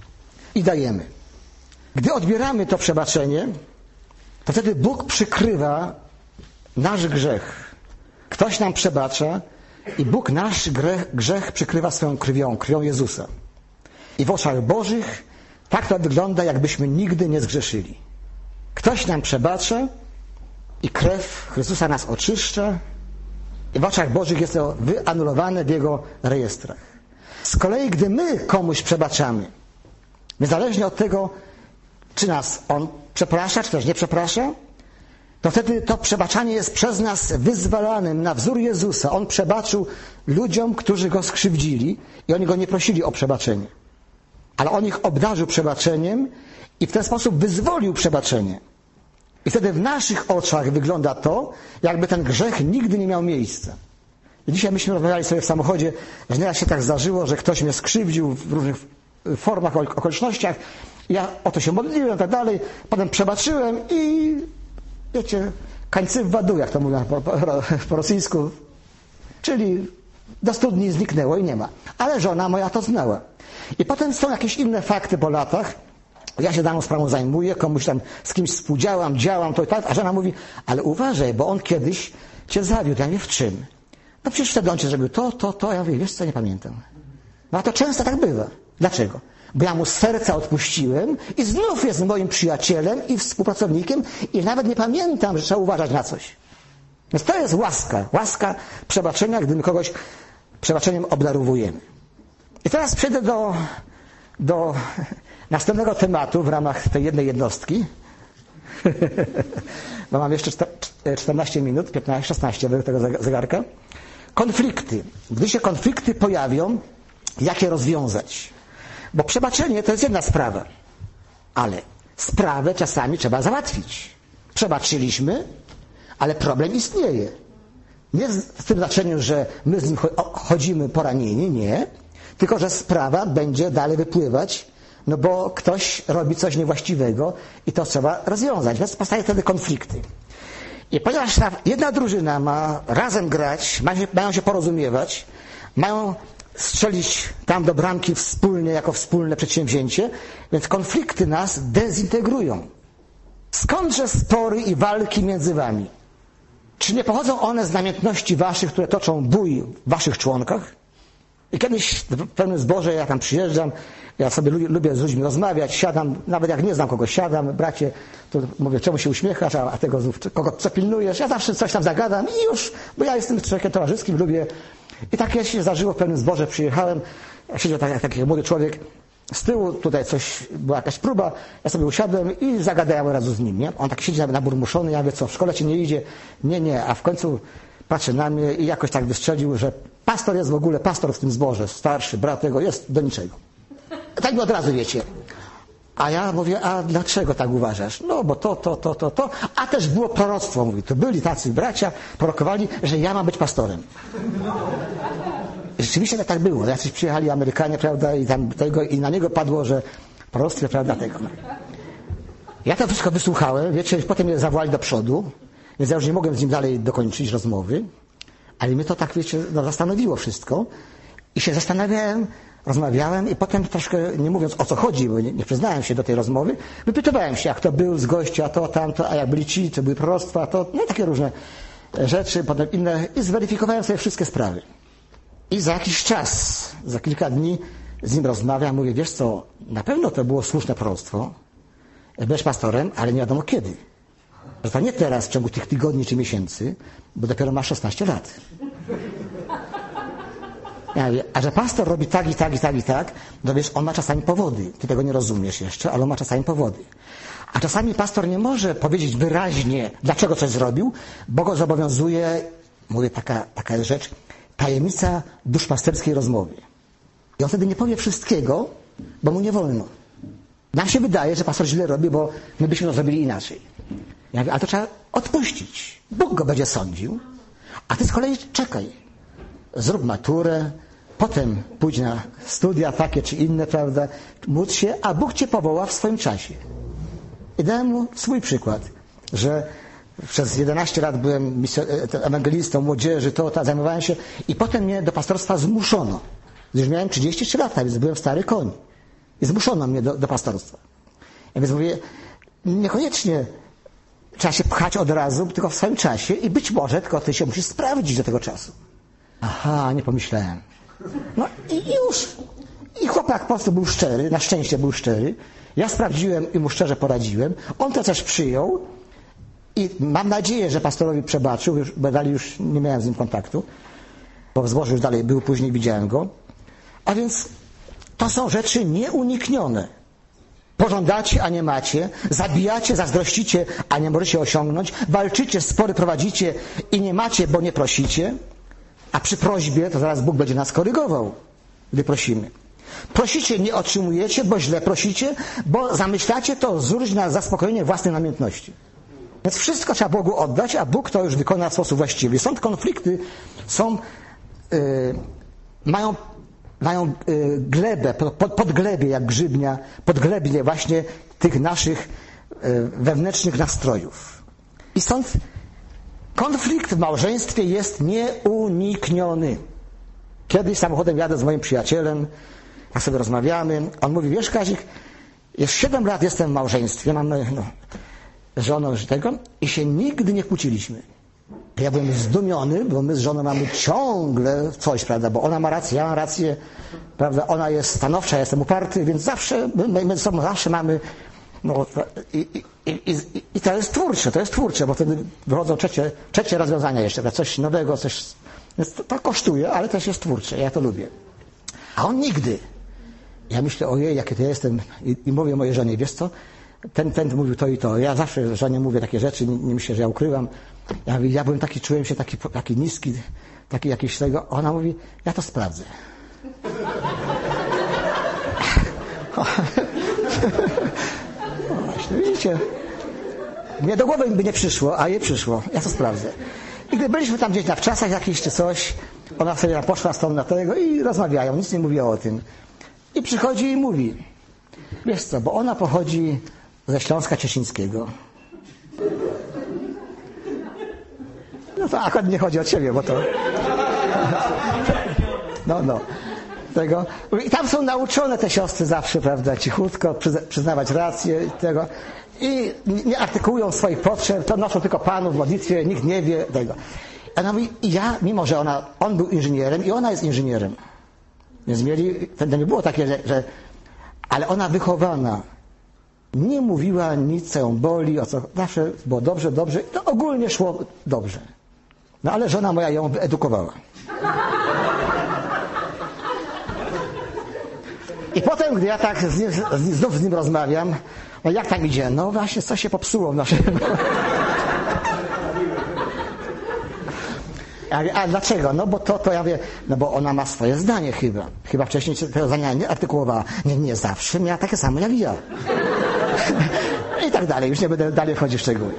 i dajemy. Gdy odbieramy to przebaczenie, to wtedy Bóg przykrywa nasz grzech. Ktoś nam przebacza i Bóg nasz grzech przykrywa swoją krwią Jezusa. I w oczach Bożych tak to wygląda, jakbyśmy nigdy nie zgrzeszyli. Ktoś nam przebacza i krew Chrystusa nas oczyszcza i w oczach Bożych jest to wyanulowane w Jego rejestrach. Z kolei, gdy my komuś przebaczamy, niezależnie od tego, czy nas On przeprasza, czy też nie przeprasza, to wtedy to przebaczanie jest przez nas wyzwalanym na wzór Jezusa. On przebaczył ludziom, którzy Go skrzywdzili i oni Go nie prosili o przebaczenie. Ale On ich obdarzył przebaczeniem i w ten sposób wyzwolił przebaczenie. I wtedy w naszych oczach wygląda to, jakby ten grzech nigdy nie miał miejsca. I dzisiaj myśmy rozmawiali sobie w samochodzie, że nieraz się tak zdarzyło, że ktoś mnie skrzywdził w różnych formach, okolicznościach. Ja o to się modliłem i tak dalej. Potem przebaczyłem i wiecie, kańcy w wadu, jak to mówią po rosyjsku. Czyli do studni zniknęło i nie ma. Ale żona moja to znała. I potem są jakieś inne fakty po latach. Ja się daną sprawą zajmuję, komuś tam z kimś współdziałam, to i tak, a żona mówi, ale uważaj, bo on kiedyś cię zawiódł. Ja mówię, w czym? No przecież wtedy on cię zrobił to. Ja mówię, wiesz co, nie pamiętam. No a to często tak bywa. Dlaczego? Bo ja mu z serca odpuściłem i znów jest moim przyjacielem i współpracownikiem i nawet nie pamiętam, że trzeba uważać na coś. Więc to jest łaska przebaczenia, gdy my kogoś przebaczeniem obdarowujemy. I teraz przejdę do następnego tematu w ramach tej jednej jednostki. Bo mam jeszcze 14 minut, 15, 16 według tego zegarka. Konflikty. Gdy się konflikty pojawią, jak je rozwiązać? Bo przebaczenie to jest jedna sprawa, ale sprawę czasami trzeba załatwić. Przebaczyliśmy, ale problem istnieje. Nie w tym znaczeniu, że my z nim chodzimy poranieni, nie. Tylko że sprawa będzie dalej wypływać, no bo ktoś robi coś niewłaściwego i to trzeba rozwiązać. Więc powstają wtedy konflikty. I ponieważ jedna drużyna ma razem grać, mają się porozumiewać, mają strzelić tam do bramki wspólnie, jako wspólne przedsięwzięcie, więc konflikty nas dezintegrują. Skądże spory i walki między wami? Czy nie pochodzą one z namiętności waszych, które toczą bój w waszych członkach? I kiedyś w pewnym zborze ja tam przyjeżdżam, ja sobie lubię z ludźmi rozmawiać, siadam, nawet jak nie znam kogoś, siadam, bracie, to mówię, czemu się uśmiechasz, a tego znów, kogo co pilnujesz? Ja zawsze coś tam zagadam i już, bo ja jestem człowiekiem towarzyskim, lubię. I tak się zdarzyło w pewnym zborze, przyjechałem, siedział taki młody człowiek, z tyłu tutaj coś, była jakaś próba, ja sobie usiadłem i zagadałem razem z nim, nie? On tak siedzi naburmuszony, ja mówię, co, w szkole ci nie idzie? Nie, a w końcu patrzy na mnie i jakoś tak wystrzelił, że pastor jest w ogóle, pastor w tym zborze, starszy, brat tego, jest do niczego. Tak mi od razu wiecie. A ja mówię, a dlaczego tak uważasz? No bo to. A też było proroctwo, mówi. To byli tacy bracia, prorokowali, że ja mam być pastorem. I rzeczywiście tak było. Jacyś przyjechali Amerykanie, prawda, i na niego padło, że proroctwo, prawda, tego. Ja to wszystko wysłuchałem, wiecie, potem mnie zawołali do przodu, więc ja już nie mogłem z nim dalej dokończyć rozmowy. Ale mnie to tak, wiecie, zastanowiło wszystko i się zastanawiałem, rozmawiałem i potem troszkę, nie mówiąc o co chodzi, bo nie przyznałem się do tej rozmowy, wypytywałem się, jak to był z gościa, to, tamto, a jak byli ci, co były proroctwa, to, no i takie różne rzeczy, potem inne i zweryfikowałem sobie wszystkie sprawy. I za jakiś czas, za kilka dni z nim rozmawiam, mówię, wiesz co, na pewno to było słuszne proroctwo, byłeś pastorem, ale nie wiadomo kiedy. Że to nie teraz, w ciągu tych tygodni czy miesięcy, bo dopiero masz 16 lat. Ja mówię, a że pastor robi tak i tak i tak i tak, to wiesz, on ma czasami powody. Ty tego nie rozumiesz jeszcze, ale on ma czasami powody. A czasami pastor nie może powiedzieć wyraźnie, dlaczego coś zrobił, bo go zobowiązuje, mówię, taka jest rzecz, tajemnica duszpasterskiej rozmowy. I on wtedy nie powie wszystkiego, bo mu nie wolno. Nam się wydaje, że pastor źle robi, bo my byśmy to zrobili inaczej. Ja mówię, ale to trzeba odpuścić. Bóg go będzie sądził, a ty z kolei czekaj. Zrób maturę, potem pójdź na studia takie czy inne, prawda, módl się, a Bóg cię powoła w swoim czasie. I dałem mu swój przykład, że przez 11 lat byłem ewangelistą młodzieży, zajmowałem się i potem mnie do pastorstwa zmuszono. Już miałem 33 lata, więc byłem stary koń. I zmuszono mnie do pastorstwa. Ja więc mówię, niekoniecznie trzeba się pchać od razu, tylko w swoim czasie i być może tylko ty się musisz sprawdzić do tego czasu. Aha, nie pomyślałem. No i już. I chłopak po prostu był szczery, na szczęście był szczery. Ja sprawdziłem i mu szczerze poradziłem. On to też przyjął i mam nadzieję, że pastorowi przebaczył, bo dalej już nie miałem z nim kontaktu, bo w zborze już dalej był, później widziałem go. A więc to są rzeczy nieuniknione. Pożądacie, a nie macie, zabijacie, zazdrościcie, a nie możecie osiągnąć, walczycie, spory prowadzicie i nie macie, bo nie prosicie, a przy prośbie to zaraz Bóg będzie nas korygował, gdy prosimy. Prosicie, nie otrzymujecie, bo źle prosicie, bo zamyślacie to zużyć na zaspokojenie własnej namiętności. Więc wszystko trzeba Bogu oddać, a Bóg to już wykona w sposób właściwy. Stąd konflikty mają glebę, podglebie jak grzybnia, podglebie właśnie tych naszych wewnętrznych nastrojów. I stąd konflikt w małżeństwie jest nieunikniony. Kiedyś samochodem jadę z moim przyjacielem, tak sobie rozmawiamy, on mówi, wiesz Kazik, już 7 lat jestem w małżeństwie, mamy żonę tego i się nigdy nie kłóciliśmy. Ja byłem zdumiony, bo my z żoną mamy ciągle coś, prawda, bo ona ma rację, ja mam rację, prawda, ona jest stanowcza, ja jestem uparty, więc zawsze, my ze sobą zawsze mamy, no, i to jest twórcze, bo wtedy wychodzą trzecie rozwiązania jeszcze, coś nowego, coś, więc to kosztuje, ale też jest twórcze, ja to lubię. A on nigdy. Ja myślę, ojej, jaki to jestem i mówię mojej żonie, wiesz co, ten mówił to i to. Ja zawsze żonie mówię takie rzeczy, nie myślę, że ja ukrywam. Ja byłem taki, czułem się taki niski, taki jakiś tego. Ona mówi, ja to sprawdzę. No właśnie, widzicie. Mnie do głowy by nie przyszło, a jej przyszło. Ja to sprawdzę. I gdy byliśmy tam gdzieś na wczasach jakiś czy coś, ona sobie poszła stąd na tego i rozmawiają, nic nie mówiła o tym. I przychodzi i mówi, wiesz co, bo ona pochodzi ze Śląska Cieszyńskiego. No to akurat nie chodzi o ciebie, bo to... No. Tego. I tam są nauczone te siostry zawsze, prawda, cichutko, przyznawać rację i tego. I nie artykułują swoich potrzeb, to noszą tylko Panu w modlitwie, nikt nie wie tego. A ona mówi, ja, mimo że on był inżynierem i ona jest inżynierem. Więc to nie było takie, że... Ale ona wychowana, nie mówiła nic, co ją boli, o co zawsze było dobrze, to ogólnie szło dobrze. No ale żona moja ją wyedukowała. I potem, gdy ja tak znów z nim rozmawiam, no jak tam idzie? No właśnie, coś się popsuło w naszym... Ja mówię, a dlaczego? No bo to ja mówię, no bo ona ma swoje zdanie chyba. Chyba wcześniej tego zdania nie artykułowała. Nie zawsze miała takie samo jak ja. I tak dalej, już nie będę dalej wchodzić w szczegóły.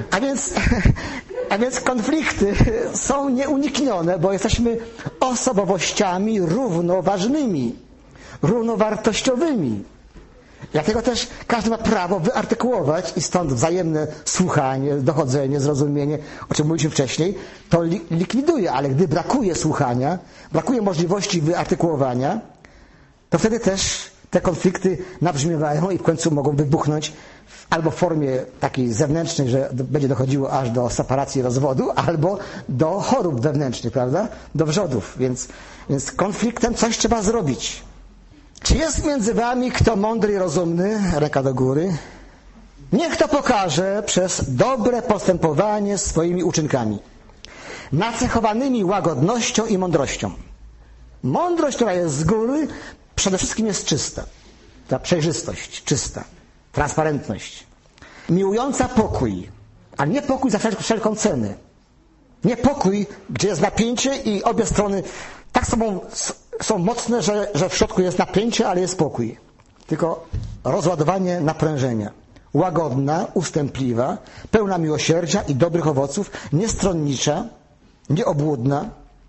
A więc konflikty są nieuniknione, bo jesteśmy osobowościami równoważnymi, równowartościowymi. Dlatego też każdy ma prawo wyartykułować i stąd wzajemne słuchanie, dochodzenie, zrozumienie, o czym mówiliśmy wcześniej, to likwiduje, ale gdy brakuje słuchania, brakuje możliwości wyartykułowania, to wtedy też te konflikty nabrzmiewają i w końcu mogą wybuchnąć albo w formie takiej zewnętrznej, że będzie dochodziło aż do separacji, rozwodu, albo do chorób wewnętrznych, prawda? Do wrzodów. Więc konfliktem coś trzeba zrobić. Czy jest między wami kto mądry i rozumny? Ręka do góry. Niech to pokaże przez dobre postępowanie swoimi uczynkami, nacechowanymi łagodnością i mądrością. Mądrość, która jest z góry, przede wszystkim jest czysta. Ta przejrzystość, czysta. Transparentność. Miłująca pokój, a nie pokój za wszelką cenę. Nie pokój, gdzie jest napięcie i obie strony tak są mocne, że w środku jest napięcie, ale jest pokój. Tylko rozładowanie naprężenia. Łagodna, ustępliwa, pełna miłosierdzia i dobrych owoców, niestronnicza, nieobłudna.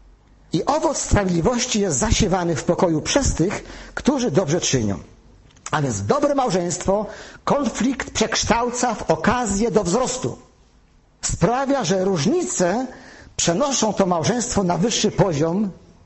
I owoc sprawiedliwości jest zasiewany w pokoju przez tych, którzy dobrze czynią. A więc dobre małżeństwo konflikt przekształca w okazję do wzrostu. Sprawia, że różnice przenoszą to małżeństwo na wyższy poziom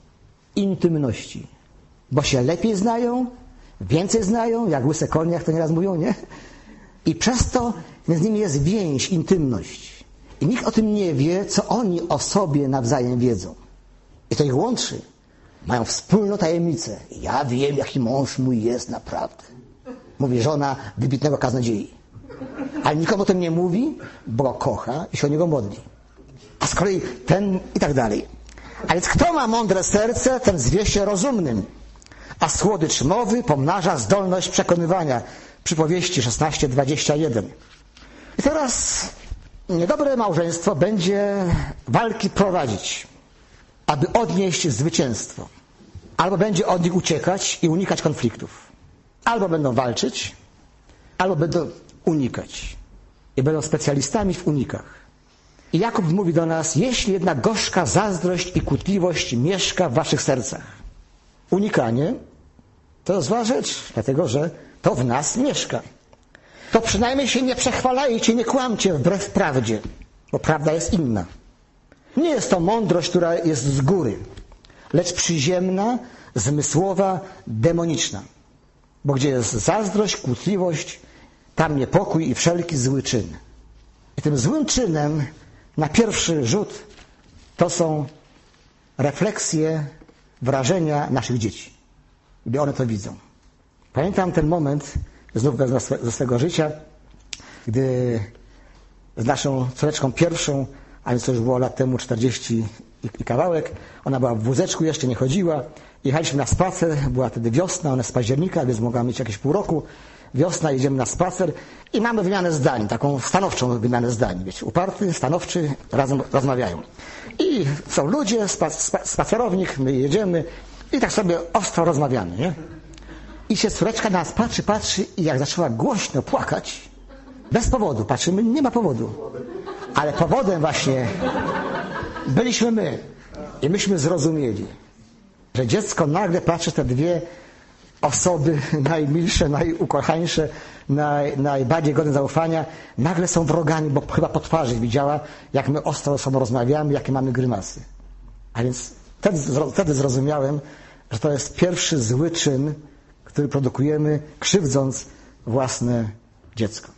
intymności. Bo się lepiej znają, więcej znają, jak łyse konie, jak to nieraz mówią, nie? I przez to między nimi jest więź, intymność. I nikt o tym nie wie, co oni o sobie nawzajem wiedzą. I to ich łączy. Mają wspólną tajemnicę. Ja wiem, jaki mąż mój jest naprawdę. Mówi żona wybitnego kaznodziei. Ale nikomu o tym nie mówi, bo go kocha i się o niego modli. A z kolei ten i tak dalej. A więc kto ma mądre serce, ten zwie się rozumnym. A słodycz mowy pomnaża zdolność przekonywania. Przypowieści 16:21. I teraz niedobre małżeństwo będzie walki prowadzić, aby odnieść zwycięstwo. Albo będzie od nich uciekać i unikać konfliktów. Albo będą walczyć, albo będą unikać. I będą specjalistami w unikach. I Jakub mówi do nas, jeśli jednak gorzka zazdrość i kłótliwość mieszka w waszych sercach. Unikanie to zła rzecz, dlatego że to w nas mieszka. To przynajmniej się nie przechwalajcie, nie kłamcie wbrew prawdzie, bo prawda jest inna. Nie jest to mądrość, która jest z góry, lecz przyziemna, zmysłowa, demoniczna. Bo gdzie jest zazdrość, kłótliwość, tam niepokój i wszelki zły czyn. I tym złym czynem na pierwszy rzut to są refleksje, wrażenia naszych dzieci. Gdy one to widzą. Pamiętam ten moment, znów ze swego życia, gdy z naszą córeczką pierwszą, a więc to już było lat temu 40 i kawałek, ona była w wózeczku, jeszcze nie chodziła. Jechaliśmy na spacer, była wtedy wiosna, ona z października, więc mogła mieć jakieś pół roku. Wiosna, jedziemy na spacer i mamy wymianę zdań, taką stanowczą wymianę zdań. Wiecie, uparty, stanowczy, razem rozmawiają. I są ludzie, spacerownik, my jedziemy i tak sobie ostro rozmawiamy, nie? I się córeczka na nas patrzy i jak zaczęła głośno płakać, bez powodu, patrzymy, nie ma powodu. Ale powodem właśnie byliśmy my. I myśmy zrozumieli, że dziecko nagle patrzy te dwie osoby najmilsze, najukochańsze, najbardziej godne zaufania, nagle są wrogami, bo chyba po twarzy widziała, jak my ostro ze sobą rozmawiamy, jakie mamy grymasy. A więc wtedy zrozumiałem, że to jest pierwszy zły czyn, który produkujemy, krzywdząc własne dziecko.